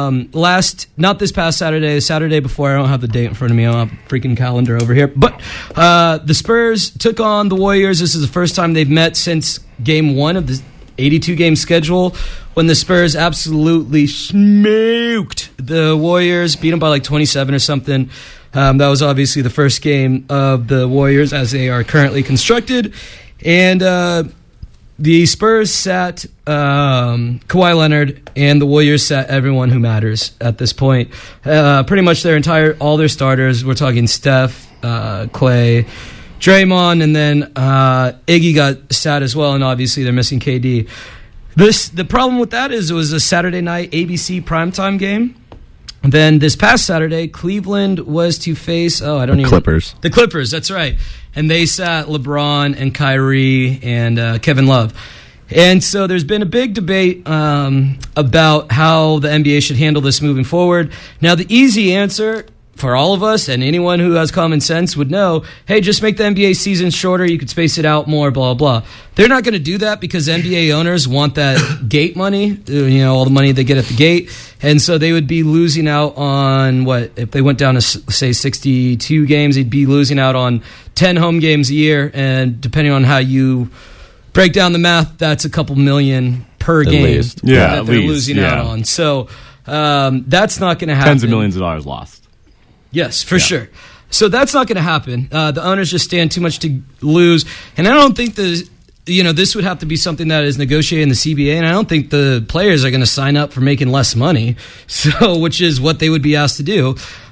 [SPEAKER 1] not this past Saturday, the Saturday before. I don't have the date in front of me. I don't have a freaking calendar over here. But the Spurs took on the Warriors. This is the first time they've met since Game 1 of the 82-game schedule, when the Spurs absolutely smoked the Warriors, beat them by like 27 or something. That was obviously the first game of the Warriors as they are currently constructed. And the Spurs sat Kawhi Leonard, and the Warriors sat everyone who matters at this point. Pretty much all their starters. We're talking Steph, Clay, Draymond, and then Iggy got sat as well, and obviously they're missing KD. The problem with that is it was a Saturday night ABC primetime game. Then this past Saturday, Cleveland was to face
[SPEAKER 5] Clippers.
[SPEAKER 1] The Clippers, that's right. And they sat LeBron and Kyrie and Kevin Love. And so there's been a big debate about how the NBA should handle this moving forward. Now, the easy answer for all of us and anyone who has common sense would know, hey, just make the NBA season shorter. You could space it out more, blah, blah. They're not going to do that because NBA owners want that gate money, all the money they get at the gate. And so they would be losing out on if they went down to, say, 62 games, they'd be losing out on 10 home games a year. And depending on how you break down the math, that's a couple million per game
[SPEAKER 5] least.
[SPEAKER 1] that they're losing out on. So that's not going to happen.
[SPEAKER 2] Tens of millions of dollars lost.
[SPEAKER 1] Yes, for sure. So that's not going to happen. The owners just stand too much to lose, and I don't think this would have to be something that is negotiated in the CBA, and I don't think the players are going to sign up for making less money, which is what they would be asked to do.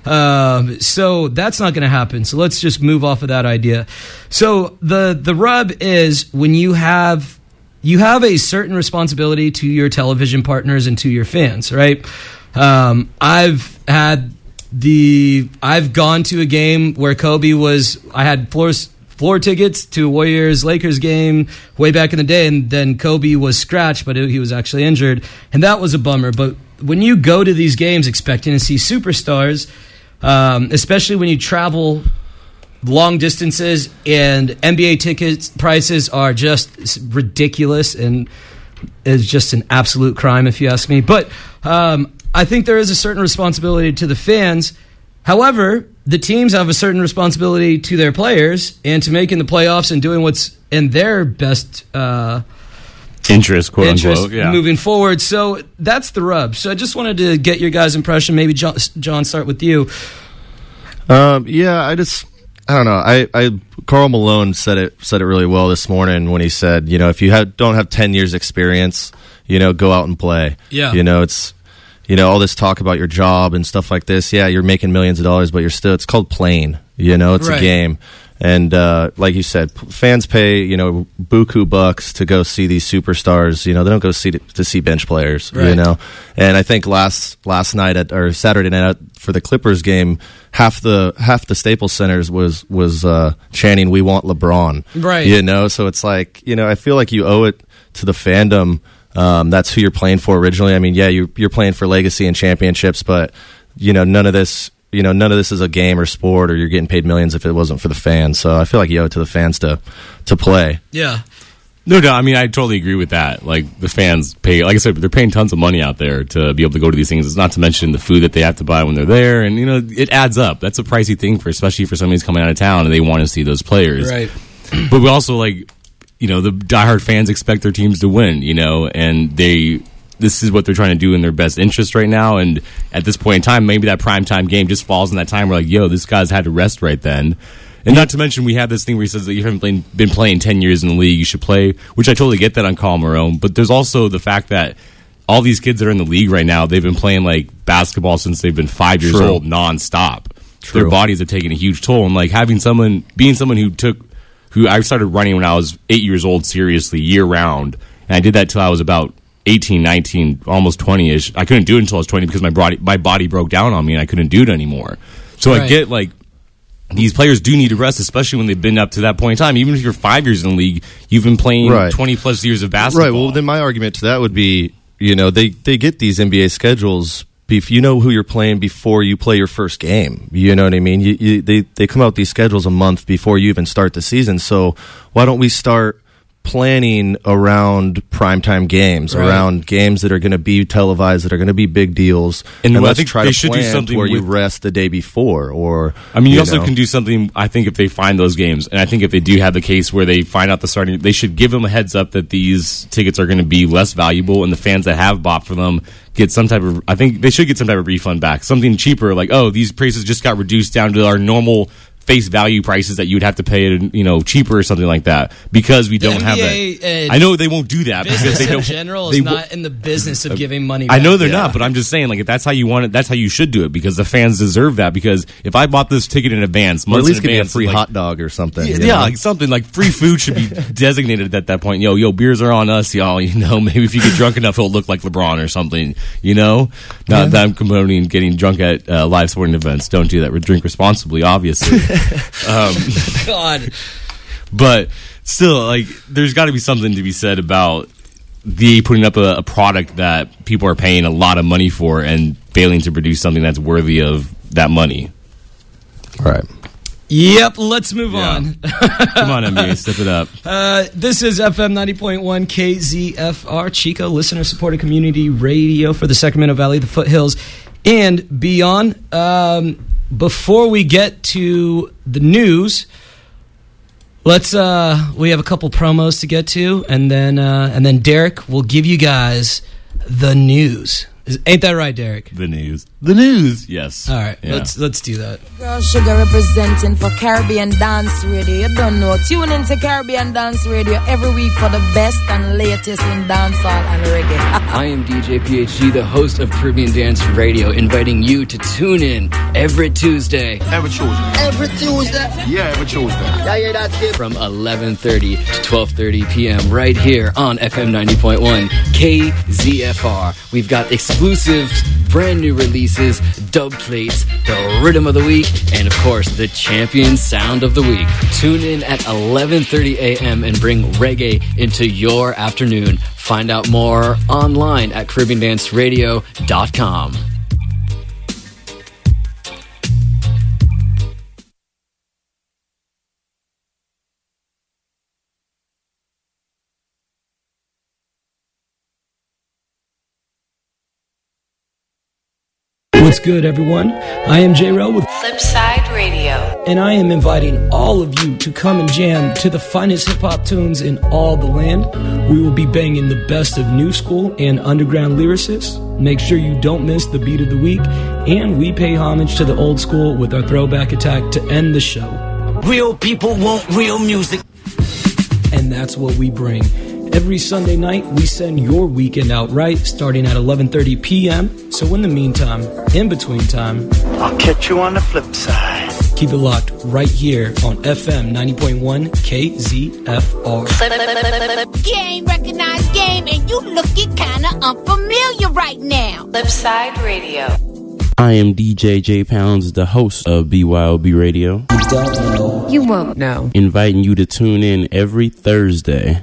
[SPEAKER 1] So that's not going to happen. So let's just move off of that idea. So the rub is when you have a certain responsibility to your television partners and to your fans, right? I've gone to a game where I had floor tickets to a Warriors-Lakers game way back in the day, and then Kobe was scratched, but he was actually injured, and that was a bummer. But when you go to these games expecting to see superstars, especially when you travel long distances, and NBA ticket prices are just ridiculous, and is just an absolute crime if you ask me. But I think there is a certain responsibility to the fans. However, the teams have a certain responsibility to their players and to making the playoffs and doing what's in their best
[SPEAKER 2] interest, quote unquote,
[SPEAKER 1] moving forward. So that's the rub. So I just wanted to get your guys' impression. Maybe John, start with you.
[SPEAKER 5] I don't know. Karl Malone said it really well this morning when he said, if you don't have 10 years experience, go out and play.
[SPEAKER 1] Yeah.
[SPEAKER 5] It's all this talk about your job and stuff like this. Yeah, you're making millions of dollars, but it's called playing. It's
[SPEAKER 1] right.
[SPEAKER 5] A game. And like you said, fans pay, buku bucks to go see these superstars. They don't go to see bench players,
[SPEAKER 1] right.
[SPEAKER 5] And I think last night or Saturday night for the Clippers game, half the Staples Centers was chanting, "We want LeBron."
[SPEAKER 1] Right.
[SPEAKER 5] So it's like, I feel like you owe it to the fandom. That's who you're playing for originally. I mean, yeah, you're playing for legacy and championships, but none of this is a game or sport, or you're getting paid millions if it wasn't for the fans. So I feel like you owe it to the fans to play.
[SPEAKER 1] Yeah.
[SPEAKER 2] No doubt. I mean, I totally agree with that. Like, the fans pay, like I said, they're paying tons of money out there to be able to go to these things. It's not to mention the food that they have to buy when they're there. And, it adds up. That's a pricey thing especially for somebody who's coming out of town and they want to see those players.
[SPEAKER 1] Right.
[SPEAKER 2] But we also, the diehard fans expect their teams to win, and this is what they're trying to do in their best interest right now. And at this point in time, maybe that primetime game just falls in that time where, this guy's had to rest right then. And not to mention, we have this thing where he says that you haven't been playing 10 years in the league, you should play, which I totally get that on Karl Malone. But there's also the fact that all these kids that are in the league right now, they've been playing basketball since they've been 5 years old nonstop.
[SPEAKER 5] True.
[SPEAKER 2] Their bodies have taken a huge toll. And being someone who I started running when I was 8 years old, seriously, year round. And I did that till I was about 18, 19, almost 20-ish. I couldn't do it until I was 20 because my body broke down on me and I couldn't do it anymore. So
[SPEAKER 1] right.
[SPEAKER 2] I get, these players do need to rest, especially when they've been up to that point in time. Even if you're 5 years in the league, you've been playing 20-plus years of basketball.
[SPEAKER 5] Right, well, then my argument to that would be, they get these NBA schedules. You know who you're playing before you play your first game. You know what I mean? They come out with these schedules a month before you even start the season. So why don't we start planning around primetime games,
[SPEAKER 1] Right.
[SPEAKER 5] around games that are going to be televised, that are going to be big deals.
[SPEAKER 2] And I
[SPEAKER 5] let's
[SPEAKER 2] think
[SPEAKER 5] try
[SPEAKER 2] they
[SPEAKER 5] to
[SPEAKER 2] should do
[SPEAKER 5] plan
[SPEAKER 2] something
[SPEAKER 5] where you
[SPEAKER 2] with-
[SPEAKER 5] rest the day before. Or
[SPEAKER 2] I mean, you also can do something, I think, if they find those games. And I think if they do have the case where they find out the starting, they should give them a heads up that these tickets are going to be less valuable, and the fans that have bought for them get some type of, I think they should get some type of refund back. Something cheaper, like, oh, these prices just got reduced down to our normal face value prices that you would have to pay, cheaper or something like that, because we don't have
[SPEAKER 1] NBA
[SPEAKER 2] that. I know they won't do that because
[SPEAKER 1] Business
[SPEAKER 2] they
[SPEAKER 1] in
[SPEAKER 2] don't.
[SPEAKER 1] general
[SPEAKER 2] they
[SPEAKER 1] is
[SPEAKER 2] wo-
[SPEAKER 1] not in the business of giving money
[SPEAKER 2] I
[SPEAKER 1] back.
[SPEAKER 2] know they're not, but I'm just saying, like, if that's how you want it, that's how you should do it, because the fans deserve that. Because if I bought this ticket in advance,
[SPEAKER 5] or at
[SPEAKER 2] months
[SPEAKER 5] least
[SPEAKER 2] in
[SPEAKER 5] give me a
[SPEAKER 2] advance,
[SPEAKER 5] free
[SPEAKER 2] like,
[SPEAKER 5] hot dog or something.
[SPEAKER 2] yeah,
[SPEAKER 5] you know?
[SPEAKER 2] like something like free food should be designated at that point. Yo, beers are on us, y'all. Maybe if you get drunk enough, he'll look like LeBron or something. Not that I'm promoting getting drunk at live sporting events. Don't do that. We drink responsibly, obviously.
[SPEAKER 1] God.
[SPEAKER 2] But still, like, there's got to be something to be said about the putting up a product that people are paying a lot of money for and failing to produce something that's worthy of that money.
[SPEAKER 5] All right.
[SPEAKER 1] Yep, let's move on.
[SPEAKER 2] Come on, NBA, step it up.
[SPEAKER 1] This is FM 90.1 KZFR, Chico, listener-supported community radio for the Sacramento Valley, the foothills, and beyond. Before we get to the news, we have a couple promos to get to, and then Derek will give you guys the news. Ain't that right, Derek?
[SPEAKER 2] The news. Yes.
[SPEAKER 1] All right,
[SPEAKER 2] Yeah.
[SPEAKER 1] let's do that.
[SPEAKER 6] Girl Sugar representing for Caribbean Dance Radio. You don't know. Tune into Caribbean Dance Radio every week for the best and latest in dancehall and reggae.
[SPEAKER 7] I am DJ PhD, the host of Caribbean Dance Radio, inviting you to tune in every Tuesday.
[SPEAKER 8] Every Tuesday? Yeah, every Tuesday. Yeah, that's it.
[SPEAKER 7] From 11:30 to 12:30 p.m. right here on FM 90.1 KZFR. We've got exclusives, brand new releases, dub plates, the rhythm of the week, and of course the champion sound of the week. Tune in at 11:30 a.m. and bring reggae into your afternoon. Find out more online at CaribbeanDanceRadio.com.
[SPEAKER 1] What's good, everyone? I am J-Ro with
[SPEAKER 9] Flipside Radio.
[SPEAKER 1] and I am inviting all of you to come and jam to the finest hip-hop tunes in all the land. We will be banging the best of new school and underground lyricists. Make sure you don't miss the beat of the week, and we pay homage to the old school with our throwback attack to end the show.
[SPEAKER 10] Real people want real music.
[SPEAKER 1] And that's what we bring. Every Sunday night, we send your weekend out right, starting at 11:30 p.m. So in the meantime, in between time,
[SPEAKER 10] I'll catch you on the flip side.
[SPEAKER 1] keep it locked right here on FM 90.1 KZFR.
[SPEAKER 11] Game, recognized game, and you looking kinda unfamiliar right now.
[SPEAKER 9] Flipside Radio.
[SPEAKER 12] I am DJ J Pounds, the host of BYOB Radio.
[SPEAKER 11] You won't know.
[SPEAKER 12] Inviting you to tune in every Thursday.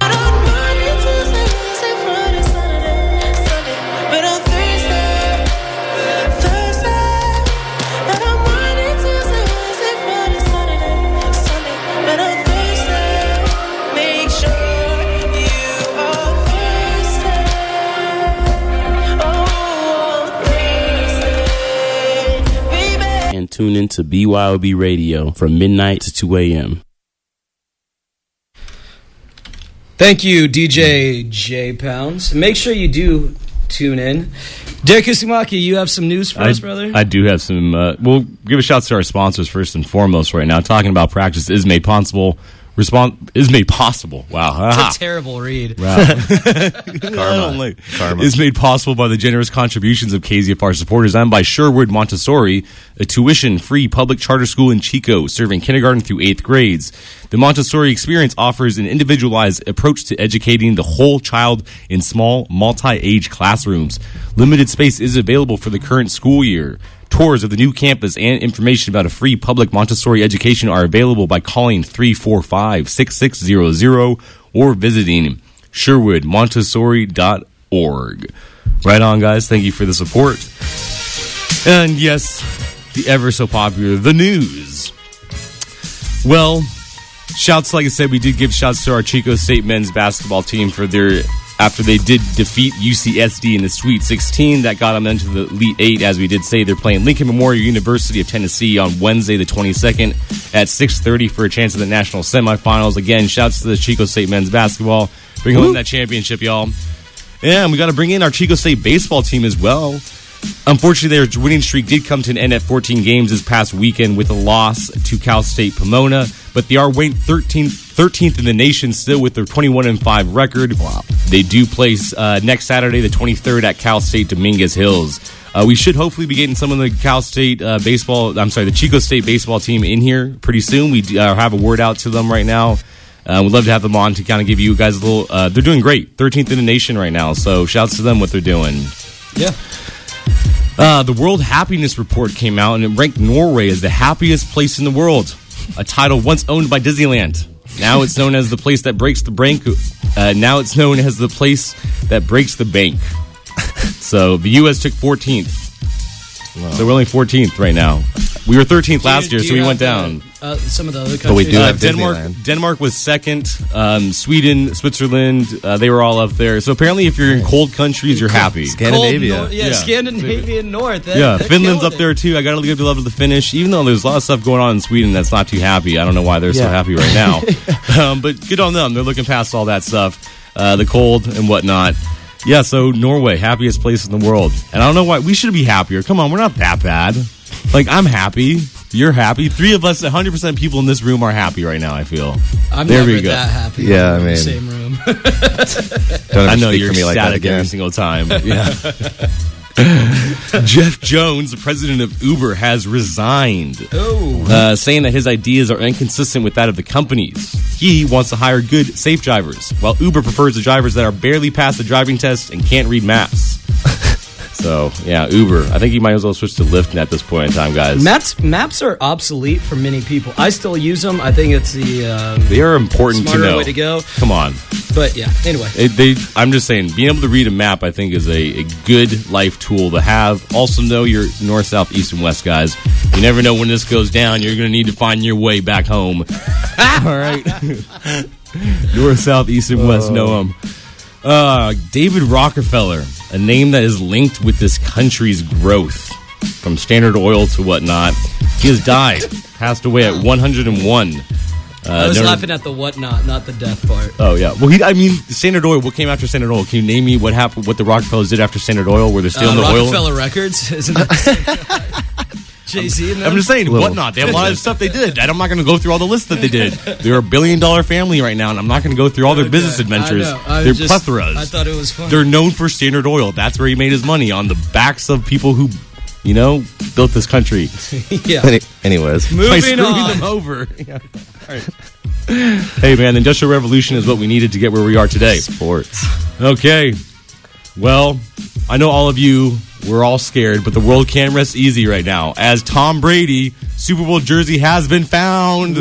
[SPEAKER 12] And tune in to BYOB Radio from midnight to 2 a.m.
[SPEAKER 1] Thank you, DJ J Pounds. Make sure you do tune in. Derek Kusimaki, you have some news for us, brother?
[SPEAKER 2] I do have some. We'll give a shout to our sponsors first and foremost right now. Talking about practice is made possible. Is made possible. Wow.
[SPEAKER 1] It's a terrible read.
[SPEAKER 2] Wow. Karma. Is made possible by the generous contributions of KZFR supporters and by Sherwood Montessori, a tuition-free public charter school in Chico, serving kindergarten through 8th grades. The Montessori experience offers an individualized approach to educating the whole child in small, multi-age classrooms. Limited space is available for the current school year. Tours of the new campus and information about a free public Montessori education are available by calling 345-6600 or visiting SherwoodMontessori.org. Right on, guys. Thank you for the support. And yes, the ever so popular, the news. Well, Shouts, like I said, we did give shouts to our Chico State men's basketball team for after they did defeat UCSD in the Sweet 16. That got them into the Elite 8, as we did say. They're playing Lincoln Memorial University of Tennessee on Wednesday the 22nd at 6:30 for a chance at the national semifinals. Again, shouts to the Chico State men's basketball. Bring home that championship, y'all. Yeah, and we got to bring in our Chico State baseball team as well. Unfortunately, their winning streak did come to an end at 14 games this past weekend with a loss to Cal State Pomona, but they are ranked 13th in the nation still with their 21-5 record. Wow. They do place next Saturday, the 23rd, at Cal State Dominguez Hills. We should hopefully be getting some of the the Chico State baseball team in here pretty soon. We have a word out to them right now. We'd love to have them on to kind of give you guys a little... they're doing great. 13th in the nation right now, so shouts to them what they're doing.
[SPEAKER 1] Yeah.
[SPEAKER 2] The World Happiness Report came out, and it ranked Norway as the happiest place in the world, a title once owned by Disneyland. Now it's known as the place that breaks the bank. Now it's known as the place that breaks the bank. So the U.S. took 14th. Wow. So we're only 14th right now. We were 13th last year, so we went down.
[SPEAKER 1] Some of the other countries.
[SPEAKER 5] But we do have Disneyland.
[SPEAKER 2] Denmark was second. Sweden, Switzerland, they were all up there. So apparently if you're in cold countries, you're happy.
[SPEAKER 5] Scandinavia.
[SPEAKER 1] Scandinavian North.
[SPEAKER 2] Finland's up there too. I got to give the love to the Finnish. Even though there's a lot of stuff going on in Sweden that's not too happy. I don't know why they're so happy right now. But good on them. They're looking past all that stuff. The cold and whatnot. Yeah, so Norway, happiest place in the world. And I don't know why. We should be happier. Come on, we're not that bad. Like, I'm happy. You're happy. 3 of us, 100% people in this room are happy right now, I feel.
[SPEAKER 1] I'm never that happy.
[SPEAKER 5] Yeah, I mean.
[SPEAKER 1] In the same room.
[SPEAKER 2] I know you're ecstatic every single time. Yeah. Jeff Jones, the president of Uber, has resigned, saying that his ideas are inconsistent with that of the companies. He wants to hire good, safe drivers, while Uber prefers the drivers that are barely past the driving test and can't read maps. So, yeah, Uber. I think you might as well switch to Lyft at this point in time, guys.
[SPEAKER 1] Maps are obsolete for many people. I still use them. I think it's
[SPEAKER 2] they are important to know.
[SPEAKER 1] Way to go.
[SPEAKER 2] Come on.
[SPEAKER 1] But, yeah, anyway.
[SPEAKER 2] I'm just saying, being able to read a map, I think, is a good life tool to have. Also know your north, south, east, and west, guys. You never know when this goes down. You're going to need to find your way back home. All right? North, south, east, and west, know them. David Rockefeller, a name that is linked with this country's growth, from Standard Oil to whatnot. He has died, passed away at 101.
[SPEAKER 1] I was laughing at the whatnot, not the death part.
[SPEAKER 2] Oh, yeah. Well, Standard Oil, what came after Standard Oil? Can you name me what happened, what the Rockefellers did after Standard Oil? Were they stealing the oil?
[SPEAKER 1] Rockefeller Records, isn't that Jay-Z in them?
[SPEAKER 2] I'm just saying, whatnot. They have a lot of stuff they did. I'm not going to go through all the lists that they did. They're a $1 billion family right now, and I'm not going to go through all their business adventures. They're plethoras.
[SPEAKER 1] I thought it was fun.
[SPEAKER 2] They're known for Standard Oil. That's where he made his money, on the backs of people who, built this country.
[SPEAKER 1] Yeah.
[SPEAKER 5] Anyways.
[SPEAKER 1] Moving on.
[SPEAKER 2] Them over. Yeah. All right. Hey, man, the Industrial Revolution is what we needed to get where we are today.
[SPEAKER 5] Sports.
[SPEAKER 2] Okay. Well, I know all of you were all scared, but the world can't rest easy right now, as Tom Brady Super Bowl jersey has been found.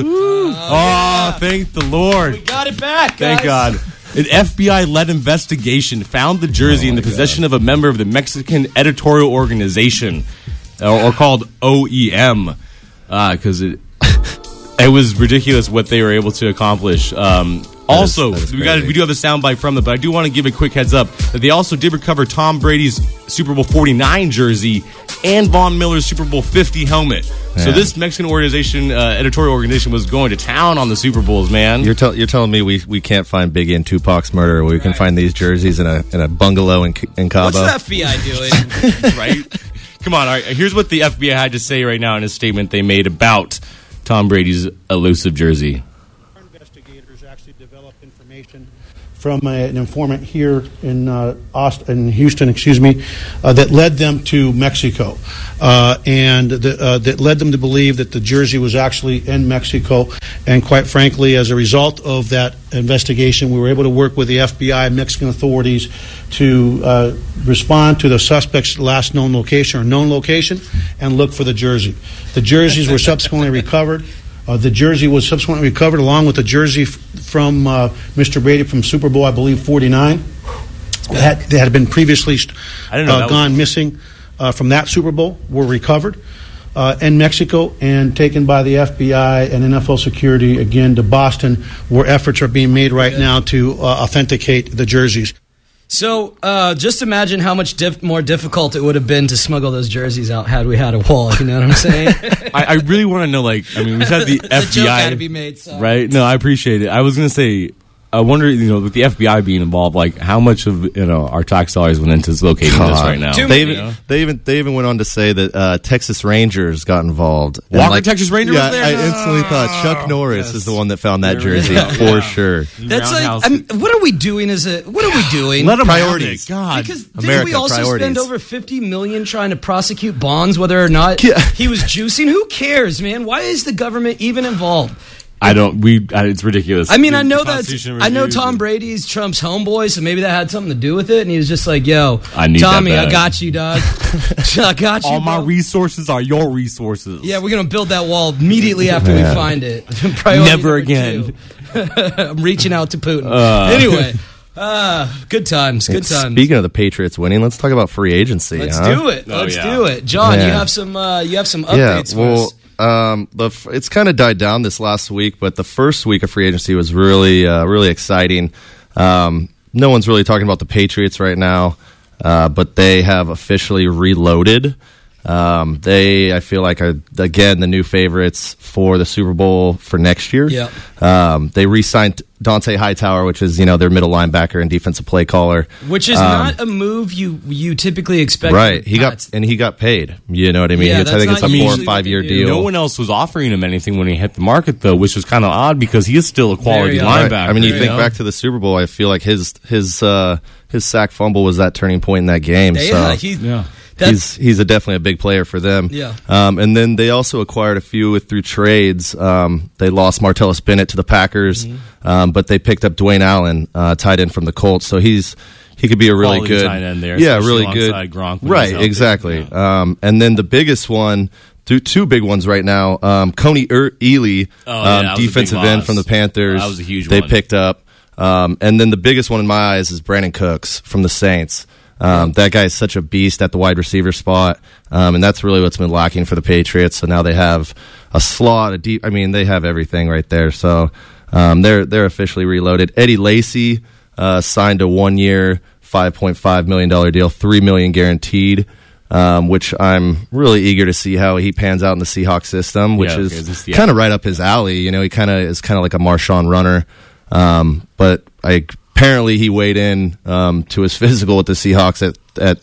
[SPEAKER 2] Thank the Lord.
[SPEAKER 1] We got it back, guys.
[SPEAKER 2] Thank God. An FBI-led investigation found the jersey in the possession of a member of the Mexican Editorial Organization, or called OEM, because it was ridiculous what they were able to accomplish. Also, we do have a soundbite from them, but I do want to give a quick heads up that they also did recover Tom Brady's Super Bowl 49 jersey and Von Miller's Super Bowl 50 helmet. Yeah. So this Mexican editorial organization was going to town on the Super Bowls, man.
[SPEAKER 5] You're telling me we can't find Biggie and Tupac's murder? We can find these jerseys in a bungalow in Cabo?
[SPEAKER 1] What's the FBI doing?
[SPEAKER 2] Right? Come on. All right, here's what the FBI had to say right now in a statement they made about Tom Brady's elusive jersey.
[SPEAKER 13] Our investigators actually developed information from an informant here in Houston, that led them to Mexico, and that led them to believe that the jersey was actually in Mexico. And quite frankly, as a result of that investigation, we were able to work with the FBI and Mexican authorities to respond to the suspect's last known location and look for the jersey. The jerseys were subsequently recovered. The jersey was subsequently recovered along with the jersey from Mr. Brady from Super Bowl, I believe, 49. That had been previously gone missing from that Super Bowl, were recovered. in Mexico and taken by the FBI and NFL security again to Boston, where efforts are being made right now to authenticate the jerseys.
[SPEAKER 1] So just imagine how much more difficult it would have been to smuggle those jerseys out had we had a wall. You know what I'm saying?
[SPEAKER 2] I really want to know, like, I mean, we've had the FBI.
[SPEAKER 1] Joke had to be made, so.
[SPEAKER 2] Right? No, I appreciate it. I was going to say, I wonder, with the FBI being involved, like how much of our tax dollars went into locating this right now.
[SPEAKER 5] They even went on to say that Texas Rangers got involved.
[SPEAKER 2] Walker, Texas Rangers was there?
[SPEAKER 5] I instantly thought Chuck Norris is the one that found that jersey for sure.
[SPEAKER 1] That's like, what are we doing? What are we doing?
[SPEAKER 2] Let them
[SPEAKER 5] priorities.
[SPEAKER 2] God,
[SPEAKER 1] because didn't we also spend over $50 million trying to prosecute Bonds, whether or not he was juicing? Who cares, man? Why is the government even involved?
[SPEAKER 2] It's ridiculous.
[SPEAKER 1] I mean, I know Tom Brady's Trump's homeboy, so maybe that had something to do with it. And he was just like, "Yo, Tommy, I got you, dog. I got you.
[SPEAKER 2] All my resources are your resources."
[SPEAKER 1] Yeah, we're gonna build that wall immediately after we find it.
[SPEAKER 2] Never again.
[SPEAKER 1] I'm reaching out to Putin. Anyway. Good times. Good times.
[SPEAKER 5] Speaking of the Patriots winning, let's talk about free agency.
[SPEAKER 1] Let's do it. Let's do it, John. You have some updates for us.
[SPEAKER 5] It's kind of died down this last week, but the first week of free agency was really exciting. No one's really talking about the Patriots right now, but they have officially reloaded. They, I feel like, are again the new favorites for the Super Bowl for next year.
[SPEAKER 1] Yeah.
[SPEAKER 5] They re-signed Dante Hightower, which is their middle linebacker and defensive play caller,
[SPEAKER 1] which is not a move you typically expect.
[SPEAKER 5] Right. He got paid. You know what I mean?
[SPEAKER 1] Yeah,
[SPEAKER 5] I think it's a 4 or 5 year deal.
[SPEAKER 2] No one else was offering him anything when he hit the market, though, which was kind of odd because he is still a quality linebacker.
[SPEAKER 5] Right. I mean, you think back to the Super Bowl, I feel like his sack fumble was that turning point in that game. He's definitely a big player for them.
[SPEAKER 1] Yeah.
[SPEAKER 5] And then they also acquired a few through trades. They lost Martellus Bennett to the Packers, but they picked up Dwayne Allen, tight end from the Colts. So he could be a really
[SPEAKER 2] quality
[SPEAKER 5] good
[SPEAKER 2] tight end there,
[SPEAKER 5] really good.
[SPEAKER 2] Gronk
[SPEAKER 5] right, exactly.
[SPEAKER 2] Yeah.
[SPEAKER 5] And then the biggest one, two big ones right now. Coney Ely, defensive end from the Panthers.
[SPEAKER 2] That was a huge
[SPEAKER 5] they
[SPEAKER 2] one.
[SPEAKER 5] picked up. And then the biggest one in my eyes is Brandon Cooks from the Saints. That guy is such a beast at the wide receiver spot, and that's really what's been lacking for the Patriots. So now they have a slot, a deep. I mean, they have everything right there. So they're officially reloaded. Eddie Lacy signed a 1-year, $5.5 million deal, $3 million guaranteed, which I'm really eager to see how he pans out in the Seahawks system, which is kind of right up his alley. He kind of is like a Marshawn runner, but apparently he weighed in to his physical with the Seahawks at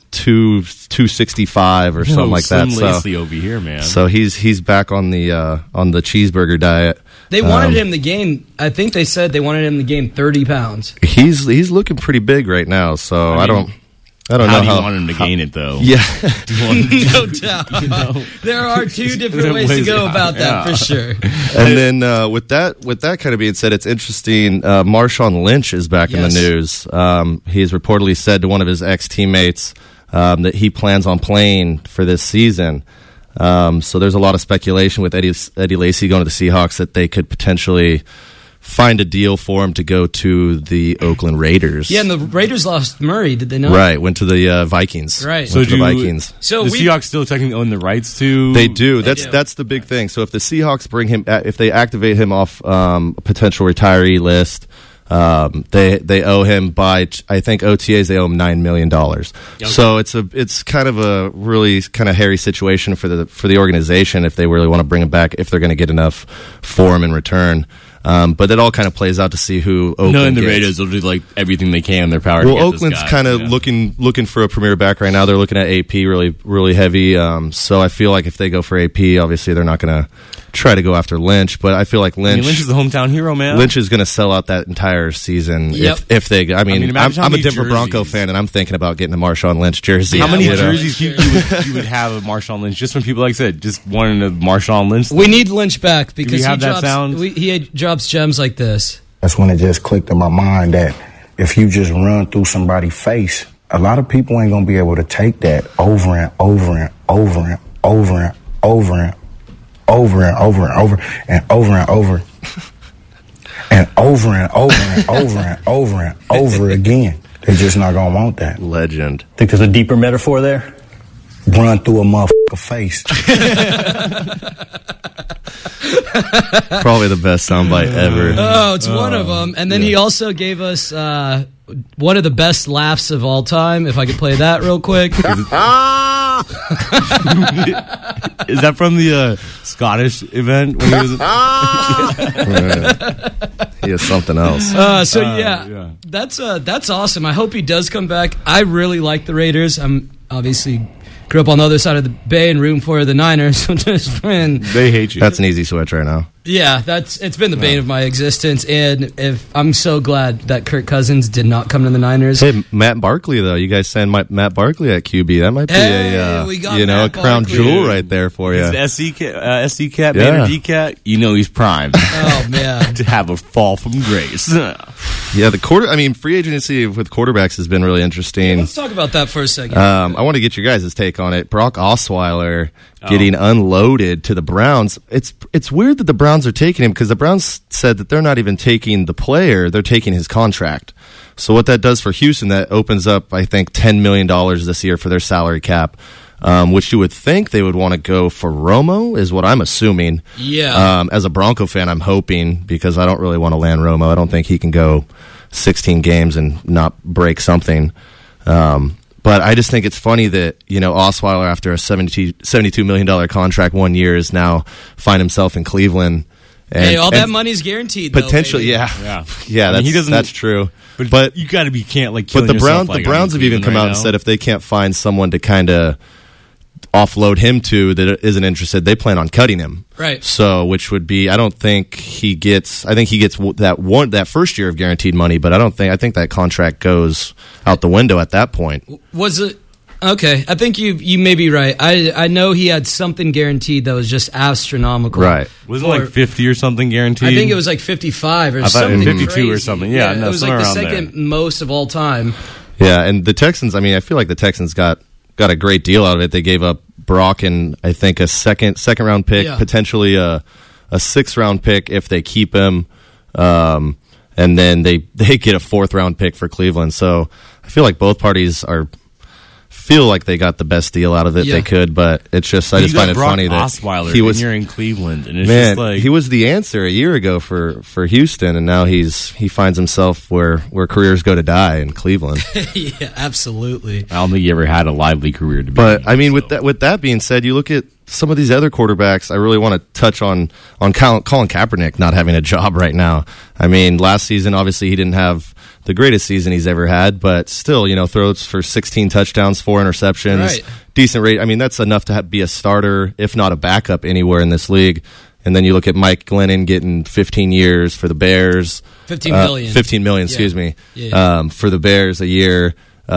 [SPEAKER 5] 265 or something like that.
[SPEAKER 2] Lacy over here, man.
[SPEAKER 5] So he's back on the cheeseburger diet.
[SPEAKER 1] They wanted him to gain. I think they said they wanted him to gain 30 pounds.
[SPEAKER 5] He's looking pretty big right now. So I don't know
[SPEAKER 2] how you want him to gain it, though.
[SPEAKER 5] Yeah.
[SPEAKER 1] No doubt. There are two different ways to go about that, for sure.
[SPEAKER 5] And then with that kind of being said, it's interesting. Marshawn Lynch is back in the news. He has reportedly said to one of his ex-teammates that he plans on playing for this season. So there's a lot of speculation with Eddie Lacy going to the Seahawks that they could potentially find a deal for him to go to the Oakland Raiders.
[SPEAKER 1] Yeah, and the Raiders lost Murray, did they not?
[SPEAKER 5] Right, went to the Vikings.
[SPEAKER 1] Right.
[SPEAKER 2] So
[SPEAKER 5] the Vikings.
[SPEAKER 2] So the Seahawks still technically own the rights to...
[SPEAKER 5] They do. That's the big thing. So if the Seahawks bring him, if they activate him off a potential retiree list, they owe him by, I think OTAs, they owe him $9 million. Okay. So it's kind of a really kind of hairy situation for the organization if they really want to bring him back, if they're going to get enough for him in return. But it all kind of plays out to see who Oakland
[SPEAKER 2] and the
[SPEAKER 5] gets.
[SPEAKER 2] Raiders will do like everything they can in their power.
[SPEAKER 5] Well,
[SPEAKER 2] to get
[SPEAKER 5] Oakland's
[SPEAKER 2] this guy,
[SPEAKER 5] kind of looking for a premier back right now. They're looking at AP really heavy. So I feel like if they go for AP, obviously they're not going to try to go after Lynch. But I feel like Lynch
[SPEAKER 2] is the hometown hero, man.
[SPEAKER 5] Lynch is going to sell out that entire season if they. I mean I'm a Denver Bronco fan, and I'm thinking about getting a Marshawn Lynch jersey.
[SPEAKER 2] How many jerseys you would have of Marshawn Lynch? Just when people, like I said, just wanting a Marshawn Lynch thing.
[SPEAKER 1] We need Lynch back because
[SPEAKER 2] he
[SPEAKER 1] drops gems like this.
[SPEAKER 14] That's when it just clicked in my mind that if you just run through somebody's face, a lot of people ain't gonna be able to take that over and over and over and over and over and over and over and over and over and over and over and over and over and over and over again. They're just not gonna want that.
[SPEAKER 5] Legend.
[SPEAKER 15] Think there's a deeper metaphor there?
[SPEAKER 14] run through a motherfucker face.
[SPEAKER 5] Probably the best soundbite ever.
[SPEAKER 1] Oh, it's one of them. And then he also gave us one of the best laughs of all time. If I could play that real quick.
[SPEAKER 2] Is that from the Scottish event? When he was
[SPEAKER 5] he is something else.
[SPEAKER 1] That's awesome. I hope he does come back. I really like the Raiders. I'm obviously grew up on the other side of the bay and room for the Niners.
[SPEAKER 2] They hate you.
[SPEAKER 5] That's an easy switch right now.
[SPEAKER 1] Yeah, it's been the bane of my existence, and I'm so glad that Kirk Cousins did not come to the Niners.
[SPEAKER 5] Hey, Matt Barkley though, you guys send Matt Barkley at QB. That might be a crown jewel right there for you.
[SPEAKER 2] SC Cat, Maynard D Cat. You know he's primed.
[SPEAKER 1] Oh man,
[SPEAKER 2] to have a fall from grace.
[SPEAKER 5] Yeah, free agency with quarterbacks has been really interesting.
[SPEAKER 1] Let's talk about that for a second.
[SPEAKER 5] I want to get your guys' take on it. Brock Osweiler getting unloaded to the Browns. It's weird that the Browns are taking him because the Browns said that they're not even taking the player, they're taking his contract. So what that does for Houston, that opens up, I think, $10 million this year for their salary cap, which you would think they would want to go for Romo, is what I'm assuming.
[SPEAKER 1] Yeah.
[SPEAKER 5] As a Bronco fan, I'm hoping, because I don't really want to land Romo. I don't think he can go 16 games and not break something. But I just think it's funny that, Osweiler, after a $72 million contract 1 year, is now find himself in Cleveland.
[SPEAKER 1] And that money's guaranteed.
[SPEAKER 5] Potentially,
[SPEAKER 1] though,
[SPEAKER 5] that's true.
[SPEAKER 2] But you got to be killing
[SPEAKER 5] the Browns have even come out and said if they can't find someone to kind of offload him to that isn't interested, they plan on cutting him.
[SPEAKER 1] Right.
[SPEAKER 5] So, which would be, I think he gets that first year of guaranteed money, but I think that contract goes out the window at that point.
[SPEAKER 1] Was it? Okay, I think you may be right. I know he had something guaranteed that was just astronomical.
[SPEAKER 5] Right.
[SPEAKER 2] Wasn't it like 50 or something guaranteed?
[SPEAKER 1] I think it was like 55 or something.
[SPEAKER 2] 52
[SPEAKER 1] crazy.
[SPEAKER 2] Or something. Yeah,
[SPEAKER 1] it was like the second most of all time.
[SPEAKER 5] Yeah, and the Texans, I feel like the Texans got a great deal out of it. They gave up Brock and I think a second round pick, potentially a 6th round pick if they keep him, and then they get a 4th round pick for Cleveland. So I feel like both parties feel like they got the best deal out of it they could, but it's just I just find it funny that
[SPEAKER 2] Osweiler, you're in Cleveland, and it's
[SPEAKER 5] just
[SPEAKER 2] like
[SPEAKER 5] he was the answer a year ago for Houston, and now he finds himself where careers go to die in Cleveland.
[SPEAKER 1] Yeah, absolutely.
[SPEAKER 2] I don't think he ever had a lively career to be.
[SPEAKER 5] But with that being said, you look at some of these other quarterbacks. I really want to touch on Colin Kaepernick not having a job right now. Last season obviously he didn't have the greatest season he's ever had, but still, throws for 16 touchdowns, 4 interceptions,
[SPEAKER 1] right.
[SPEAKER 5] Decent rate. That's enough to be a starter, if not a backup, anywhere in this league. And then you look at Mike Glennon getting 15 years for the Bears.
[SPEAKER 1] 15 million.
[SPEAKER 5] 15 million, excuse me, for the Bears a year.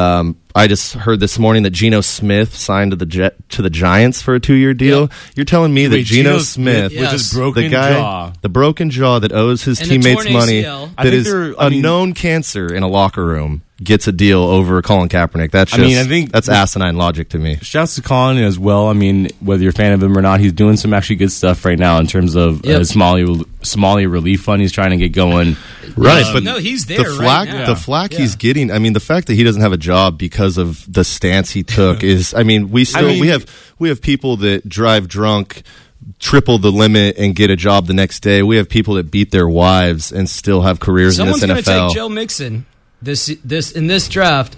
[SPEAKER 5] I just heard this morning that Geno Smith signed to the Giants for a 2-year deal. Yeah. You're telling me that Geno Smith,
[SPEAKER 2] with his broken jaw,
[SPEAKER 5] the broken jaw that owes his teammates money, that is a known cancer in a locker room, gets a deal over Colin Kaepernick. That's just, I think that's asinine logic to me.
[SPEAKER 2] Shouts to Colin as well. Whether you're a fan of him or not, he's doing some actually good stuff right now in terms of Somali relief fund he's trying to get going.
[SPEAKER 5] Right, but
[SPEAKER 1] no, he's there
[SPEAKER 5] right now. The flack he's getting, the fact that he doesn't have a job because of the stance he took is, we have people that drive drunk, triple the limit and get a job the next day. We have people that beat their wives and still have careers in this NFL.
[SPEAKER 1] Someone's going to take Joe Mixon in this draft,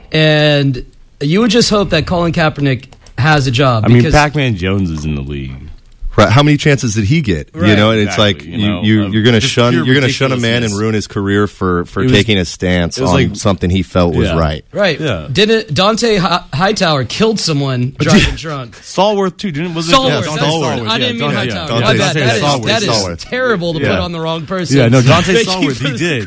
[SPEAKER 1] and you would just hope that Colin Kaepernick has a job.
[SPEAKER 2] Pac-Man Jones is in the league.
[SPEAKER 5] Right. How many chances did he get?
[SPEAKER 2] Right.
[SPEAKER 5] And it's like you're going to shun a man and ruin his career for taking a stance on something he felt was right.
[SPEAKER 1] Right. Yeah. Didn't Dante Hightower killed someone driving drunk?
[SPEAKER 2] Stallworth too, didn't? Was it?
[SPEAKER 1] Stallworth. I didn't mean Hightower. That is terrible to put on the wrong person.
[SPEAKER 2] Yeah. No, Dante Stallworth. He did.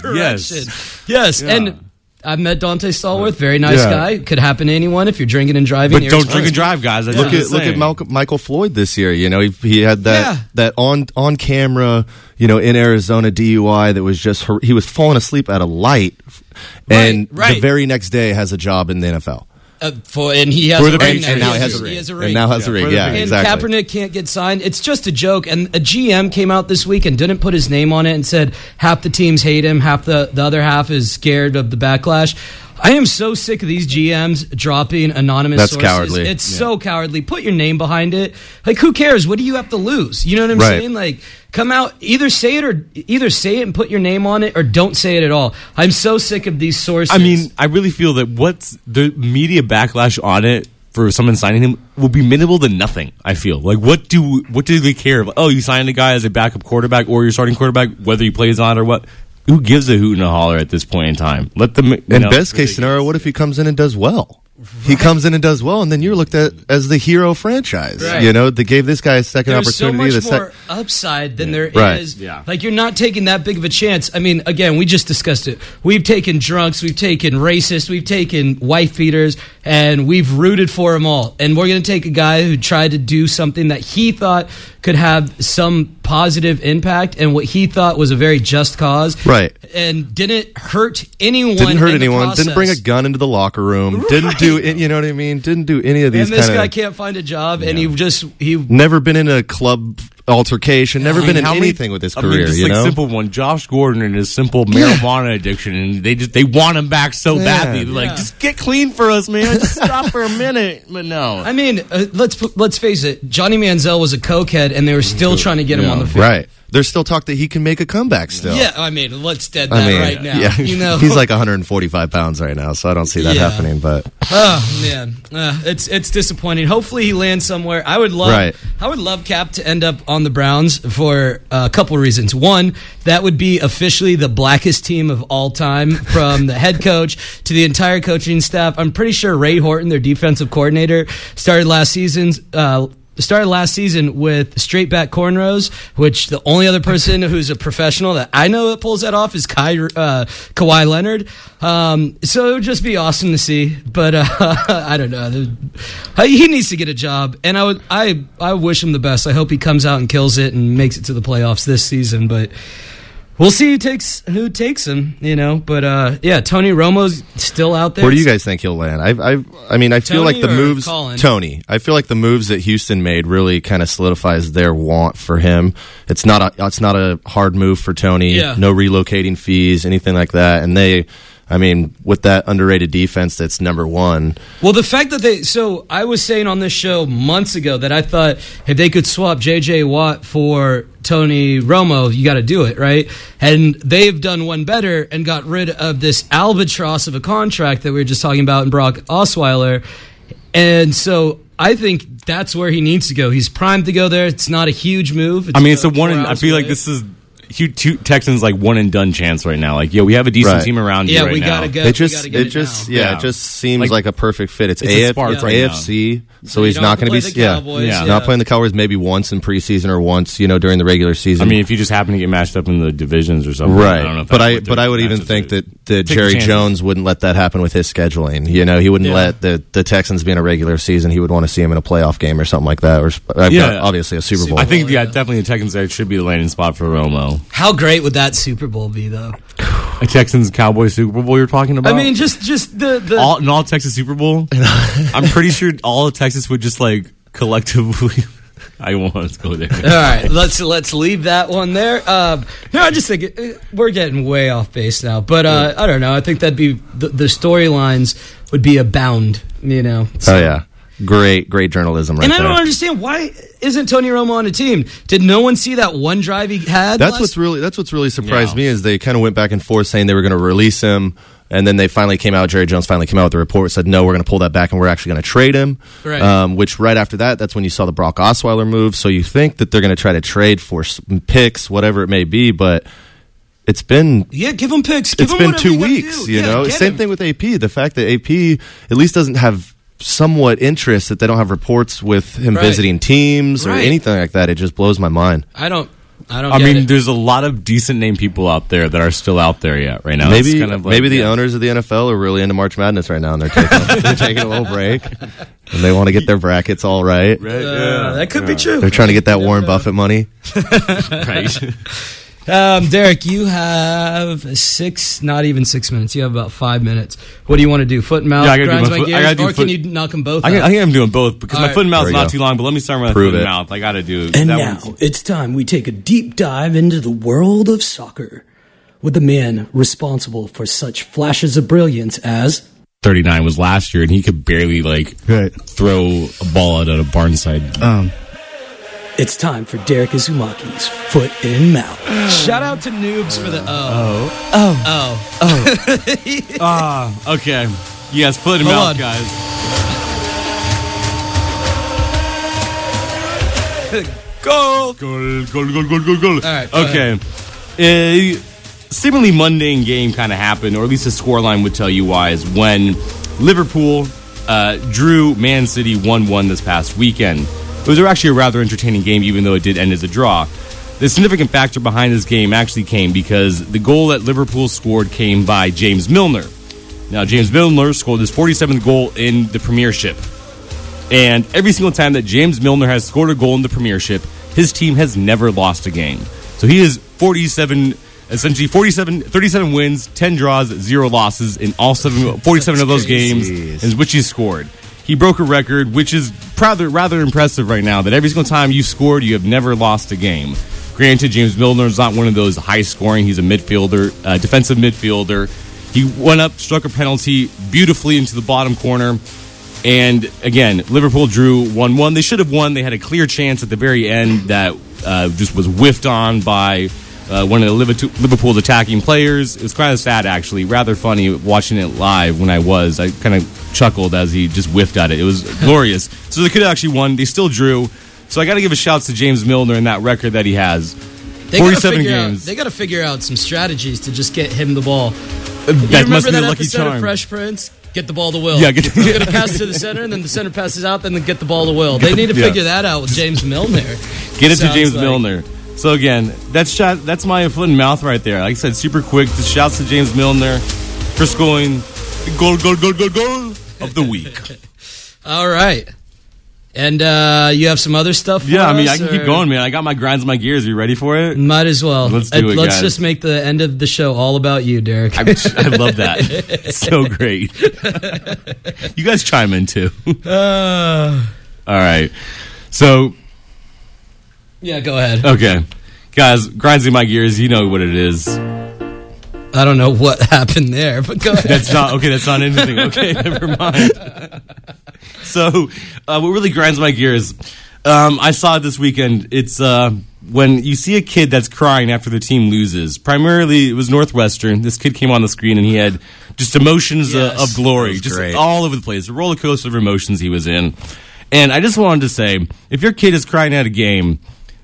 [SPEAKER 1] Yes. And I've met Dante Stallworth, very nice guy. Could happen to anyone if you're drinking and driving.
[SPEAKER 2] But don't drink and drive, guys.
[SPEAKER 5] Look at Michael Floyd this year. He had that on camera, in Arizona DUI that was just he was falling asleep at a light, and the very next day has a a job in the NFL.
[SPEAKER 1] And he has a ring.
[SPEAKER 5] And now he has a ring. Yeah,
[SPEAKER 1] and
[SPEAKER 5] exactly.
[SPEAKER 1] Kaepernick can't get signed. It's just a joke. And a GM came out this week and didn't put his name on it and said half the teams hate him, half the other half is scared of the backlash. I am so sick of these GMs dropping anonymous
[SPEAKER 5] That's
[SPEAKER 1] sources.
[SPEAKER 5] cowardly.
[SPEAKER 1] It's so cowardly. Put your name behind it. Like, who cares? What do you have to lose? You know what I'm saying? Like, come out, either say it and put your name on it, or don't say it at all. I'm so sick of these sources.
[SPEAKER 2] I mean, I really feel that what's the media backlash on it for someone signing him will be minimal to nothing. I feel like what do they care? Oh, you signed a guy as a backup quarterback or your starting quarterback, whether he plays on or what. Who gives a hoot and a holler at this point in time? Let them.
[SPEAKER 5] In best case scenario, what if he comes in and does well? He comes in and does well, and then you're looked at as the hero franchise.
[SPEAKER 1] Right.
[SPEAKER 5] You know, they gave this guy a second
[SPEAKER 1] There's
[SPEAKER 5] opportunity.
[SPEAKER 1] so much more upside than there
[SPEAKER 5] Right.
[SPEAKER 1] is. Yeah. Like, you're not taking that big of a chance. I mean, again, we just discussed it. We've taken drunks, we've taken racists, we've taken wife beaters, and we've rooted for them all. And we're going to take a guy who tried to do something that he thought could have some positive impact and what he thought was a very just cause.
[SPEAKER 5] Right.
[SPEAKER 1] And didn't hurt anyone.
[SPEAKER 5] Didn't hurt
[SPEAKER 1] in the
[SPEAKER 5] anyone.
[SPEAKER 1] process.
[SPEAKER 5] Didn't bring a gun into the locker room.
[SPEAKER 1] Right.
[SPEAKER 5] Didn't do it. You know what I mean? Didn't do any of these.
[SPEAKER 1] And this
[SPEAKER 5] kinda,
[SPEAKER 1] guy can't find a job, and he
[SPEAKER 5] never been in a club altercation. Never been in anything with his career.
[SPEAKER 2] Just
[SPEAKER 5] you know,
[SPEAKER 2] simple one. Josh Gordon and his simple marijuana addiction, and they want him back so badly. They're like, just get clean for us, man. Just stop for a minute. But no,
[SPEAKER 1] I mean, let's face it. Johnny Manziel was a cokehead, and they were still trying to get him on the field.
[SPEAKER 5] Right. There's still talk that he can make a comeback still.
[SPEAKER 1] Yeah, I mean, let's dead that right now.
[SPEAKER 5] Yeah.
[SPEAKER 1] You know,
[SPEAKER 5] he's like 145 pounds right now, so I don't see that happening. But
[SPEAKER 1] oh man, it's disappointing. Hopefully, he lands somewhere. I would love Cap to end up on the Browns for a couple reasons. One, that would be officially the blackest team of all time, from the head coach to the entire coaching staff. I'm pretty sure Ray Horton, their defensive coordinator, started last season with straight back cornrows, which the only other person who's a professional that I know that pulls that off is Kawhi Leonard. So it would just be awesome to see. But I don't know. He needs to get a job, and I wish him the best. I hope he comes out and kills it and makes it to the playoffs this season. But we'll see who takes him, you know. But Tony Romo's still out there.
[SPEAKER 5] Where do you guys think he'll land? I mean, I feel like the moves.
[SPEAKER 1] Colin?
[SPEAKER 5] Tony. I feel like the moves that Houston made really kind of solidifies their want for him. It's not a hard move for Tony.
[SPEAKER 1] Yeah.
[SPEAKER 5] No relocating fees, anything like that. And with that underrated defense that's number one.
[SPEAKER 1] Well, the fact that so I was saying on this show months ago that I thought if they could swap J.J. Watt for Tony Romo, you got to do it, right? And they've done one better and got rid of this albatross of a contract that we were just talking about in Brock Osweiler. And so I think that's where he needs to go. He's primed to go there. It's not a huge move.
[SPEAKER 2] It's a one. I feel like this is Texans like one and done chance right now. Like, we have a decent team around you right now.
[SPEAKER 1] We gotta go.
[SPEAKER 5] It just seems like a perfect fit. It's AFC, so he's not going to be not playing the Cowboys maybe once in preseason or once during the regular season.
[SPEAKER 2] I mean, if you just happen to get matched up in the divisions or something,
[SPEAKER 5] right?
[SPEAKER 2] I don't know if
[SPEAKER 5] but I would even think that Jerry Jones wouldn't let that happen with his scheduling. He wouldn't let the Texans be in a regular season. He would want to see him in a playoff game or something like that, or obviously a Super Bowl.
[SPEAKER 2] I think definitely the Texans there should be the landing spot for Romo.
[SPEAKER 1] How great would that Super Bowl be, though?
[SPEAKER 2] A Texans Cowboys Super Bowl you're talking about?
[SPEAKER 1] I mean, just the
[SPEAKER 2] all Texas Super Bowl. I'm pretty sure all of Texas would just like collectively. I won't want to go there.
[SPEAKER 1] All right, let's leave that one there. I just think we're getting way off base now, but I don't know. I think that'd be the storylines would be abound. So.
[SPEAKER 5] Oh yeah. Great journalism right there.
[SPEAKER 1] And I don't understand, why isn't Tony Romo on a team? Did no one see that one drive he had?
[SPEAKER 5] That's what's really surprised me is they kind of went back and forth saying they were going to release him, and then Jerry Jones finally came out with the report, said no, we're going to pull that back and we're actually going to trade him.
[SPEAKER 1] Right.
[SPEAKER 5] Which right after that's when you saw the Brock Osweiler move. So you think that they're going to try to trade for picks, whatever it may be, but it's been
[SPEAKER 1] give them picks.
[SPEAKER 5] It's been 2 weeks. Same thing with AP. The fact that AP at least doesn't have somewhat interest, that they don't have reports with him visiting teams or anything like that. It just blows my mind.
[SPEAKER 1] I
[SPEAKER 2] mean, there's a lot of decent name people out there that are still out there right now.
[SPEAKER 5] Maybe the owners of the NFL are really into March Madness right now, and they're taking a little break, and they want to get their brackets all right.
[SPEAKER 1] That could be true.
[SPEAKER 5] They're trying to get that Warren Buffett money.
[SPEAKER 2] Right.
[SPEAKER 1] Derek, you have not even 6 minutes. You have about 5 minutes. What do you want to do? Foot and mouth, grinds my gears, or can you knock them both out?
[SPEAKER 2] I think I'm doing both because my foot and mouth is not too long, but let me start with my foot and mouth. I got to do
[SPEAKER 15] And now it's time we take a deep dive into the world of soccer.
[SPEAKER 1] with the man responsible for such flashes of brilliance as
[SPEAKER 2] 39 was last year, and he could barely throw a ball out at a barnside.
[SPEAKER 1] It's time for Derek Izumaki's Foot in Mouth. Shout out to Noobs for the
[SPEAKER 2] Okay. Yes, foot in mouth, guys. Goal! Goal.
[SPEAKER 1] All right.
[SPEAKER 2] Okay. A seemingly mundane game kind of happened, or at least the scoreline would tell you why, is when Liverpool drew Man City 1-1 this past weekend. It was actually a rather entertaining game, even though it did end as a draw. The significant factor behind this game actually came because the goal that Liverpool scored came by James Milner. Now, James Milner scored his 47th goal in the Premiership. And every single time that James Milner has scored a goal in the Premiership, his team has never lost a game. So he is 37 wins, 10 draws, 0 losses in all 47 of those games in which he scored. He broke a record, which is rather impressive right now, that every single time you scored, you have never lost a game. Granted, James Milner is not one of those high-scoring. He's a midfielder, defensive midfielder. He went up, struck a penalty beautifully into the bottom corner. And, again, Liverpool drew 1-1. They should have won. They had a clear chance at the very end that just was whiffed on by one of the Liverpool's attacking players. It was kind of sad, actually. Rather funny watching it live when I kind of chuckled as he just whiffed at it. It was glorious. So they could have actually won. They still drew. So I got to give a shout to James Milner and that record that he has. 47 games.
[SPEAKER 1] They got to figure out some strategies to just get him the ball.
[SPEAKER 2] That must be a lucky
[SPEAKER 1] episode
[SPEAKER 2] charm.
[SPEAKER 1] Of Fresh Prince? Get the ball to Will.
[SPEAKER 2] Yeah,
[SPEAKER 1] You're going to pass to the center, and then the center passes out, then get the ball to Will. They need to figure that out with James Milner.
[SPEAKER 2] Get it to James Milner. So again, that's my foot and mouth right there. Like I said, super quick. Just shouts to James Milner for scoring goal of the week.
[SPEAKER 1] All right. And you have some other stuff for
[SPEAKER 2] Yeah, I mean,
[SPEAKER 1] us,
[SPEAKER 2] I can keep going, man. I got my grinds, my gears. Are you ready for it?
[SPEAKER 1] Might as well.
[SPEAKER 2] Let's do it,
[SPEAKER 1] Let's
[SPEAKER 2] guys.
[SPEAKER 1] just make the end of the show all about you, Derek.
[SPEAKER 2] I love that. It's so great. You guys chime in, too. All right. So...
[SPEAKER 1] Yeah, go ahead.
[SPEAKER 2] Okay. Guys, grinding my gears, you know what it is.
[SPEAKER 1] I don't know what happened there, but go ahead.
[SPEAKER 2] That's not anything. Okay, never mind. So, what really grinds my gears, I saw it this weekend. It's when you see a kid that's crying after the team loses. Primarily, it was Northwestern. This kid came on the screen, and he had just emotions of glory. Just great. All over the place. A roller coaster of emotions he was in. And I just wanted to say, if your kid is crying at a game...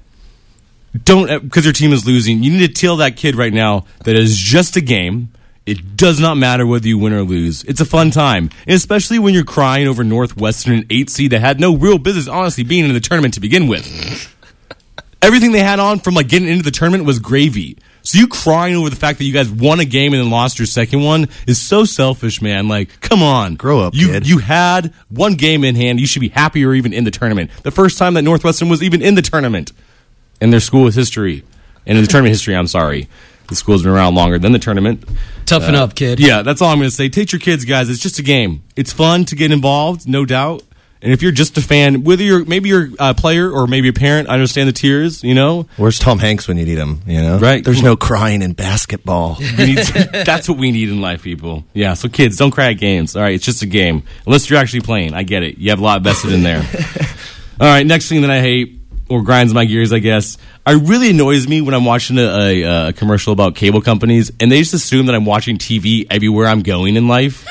[SPEAKER 2] Don't, because your team is losing, you need to tell that kid right now that it is just a game. It does not matter whether you win or lose. It's a fun time. And especially when you're crying over Northwestern, an 8 seed that had no real business, honestly, being in the tournament to begin with. Everything they had on from getting into the tournament was gravy. So you crying over the fact that you guys won a game and then lost your second one is so selfish, man. Come on.
[SPEAKER 5] Grow up, kid.
[SPEAKER 2] You had one game in hand. You should be happy you're even in the tournament. The first time that Northwestern was even in the tournament. In their school's history. And in the tournament history, I'm sorry. The school's been around longer than the tournament.
[SPEAKER 1] Toughen up, kid.
[SPEAKER 2] Yeah, that's all I'm going to say. Take your kids, guys. It's just a game. It's fun to get involved, no doubt. And if you're just a fan, whether you're a player or maybe a parent, I understand the tears, you know?
[SPEAKER 5] Where's Tom Hanks when you need him, you know?
[SPEAKER 2] Right.
[SPEAKER 5] There's no crying in basketball.
[SPEAKER 2] That's what we need in life, people. Yeah, so kids, don't cry at games. All right, it's just a game. Unless you're actually playing. I get it. You have a lot vested in there. All right, next thing that I hate, or grinds my gears, I guess. It really annoys me when I'm watching a commercial about cable companies, and they just assume that I'm watching TV everywhere I'm going in life.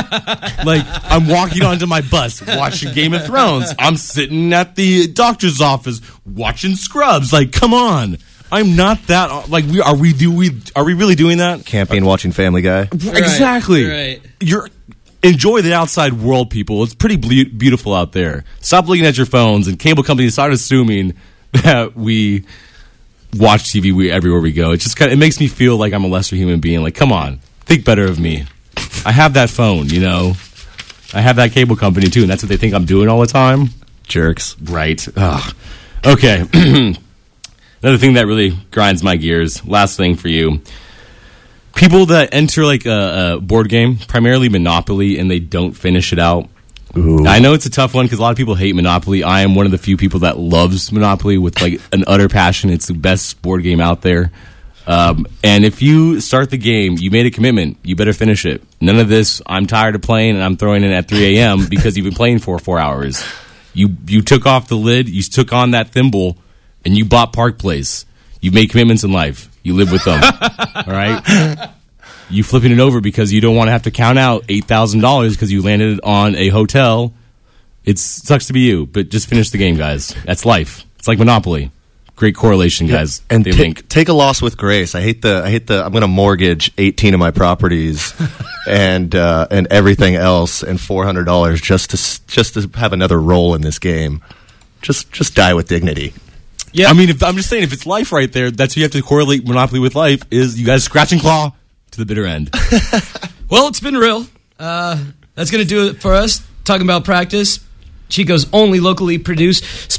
[SPEAKER 2] I'm walking onto my bus watching Game of Thrones. I'm sitting at the doctor's office watching Scrubs. Come on. I'm not that. Are we really doing that?
[SPEAKER 5] Camping, watching Family Guy.
[SPEAKER 2] Exactly.
[SPEAKER 1] Right.
[SPEAKER 2] Enjoy the outside world, people. It's pretty beautiful out there. Stop looking at your phones, and cable companies start assuming that we watch TV everywhere we go. It just it makes me feel like I'm a lesser human being. Come on, think better of me. I have that phone, you know. I have that cable company too, and that's what they think I'm doing all the time.
[SPEAKER 5] Jerks.
[SPEAKER 2] Right. Ugh. Okay. Another thing that really grinds my gears. Last thing for you. People that enter a board game, primarily Monopoly, and they don't finish it out.
[SPEAKER 5] Ooh.
[SPEAKER 2] I know it's a tough one because a lot of people hate Monopoly. I am one of the few people that loves Monopoly with an utter passion. It's the best board game out there. And if you start the game, you made a commitment, you better finish it. None of this, I'm tired of playing and I'm throwing in at 3 a.m. because you've been playing for 4 hours. You took off the lid, you took on that thimble, and you bought Park Place. You made commitments in life. You live with them. All right? You flipping it over because you don't want to have to count out $8,000 because you landed on a hotel. It sucks to be you, but just finish the game, guys. That's life. It's like Monopoly. Great correlation, guys.
[SPEAKER 5] And take a loss with grace. I hate the. I'm going to mortgage 18 of my properties and everything else and $400 just to have another role in this game. Just die with dignity.
[SPEAKER 2] Yeah, I mean, I'm just saying, if it's life right there, that's what you have to correlate Monopoly with life. Is you guys scratch and claw to the bitter end.
[SPEAKER 1] Well, it's been real. That's going to do it for us. Talking about practice. Chico's only locally produced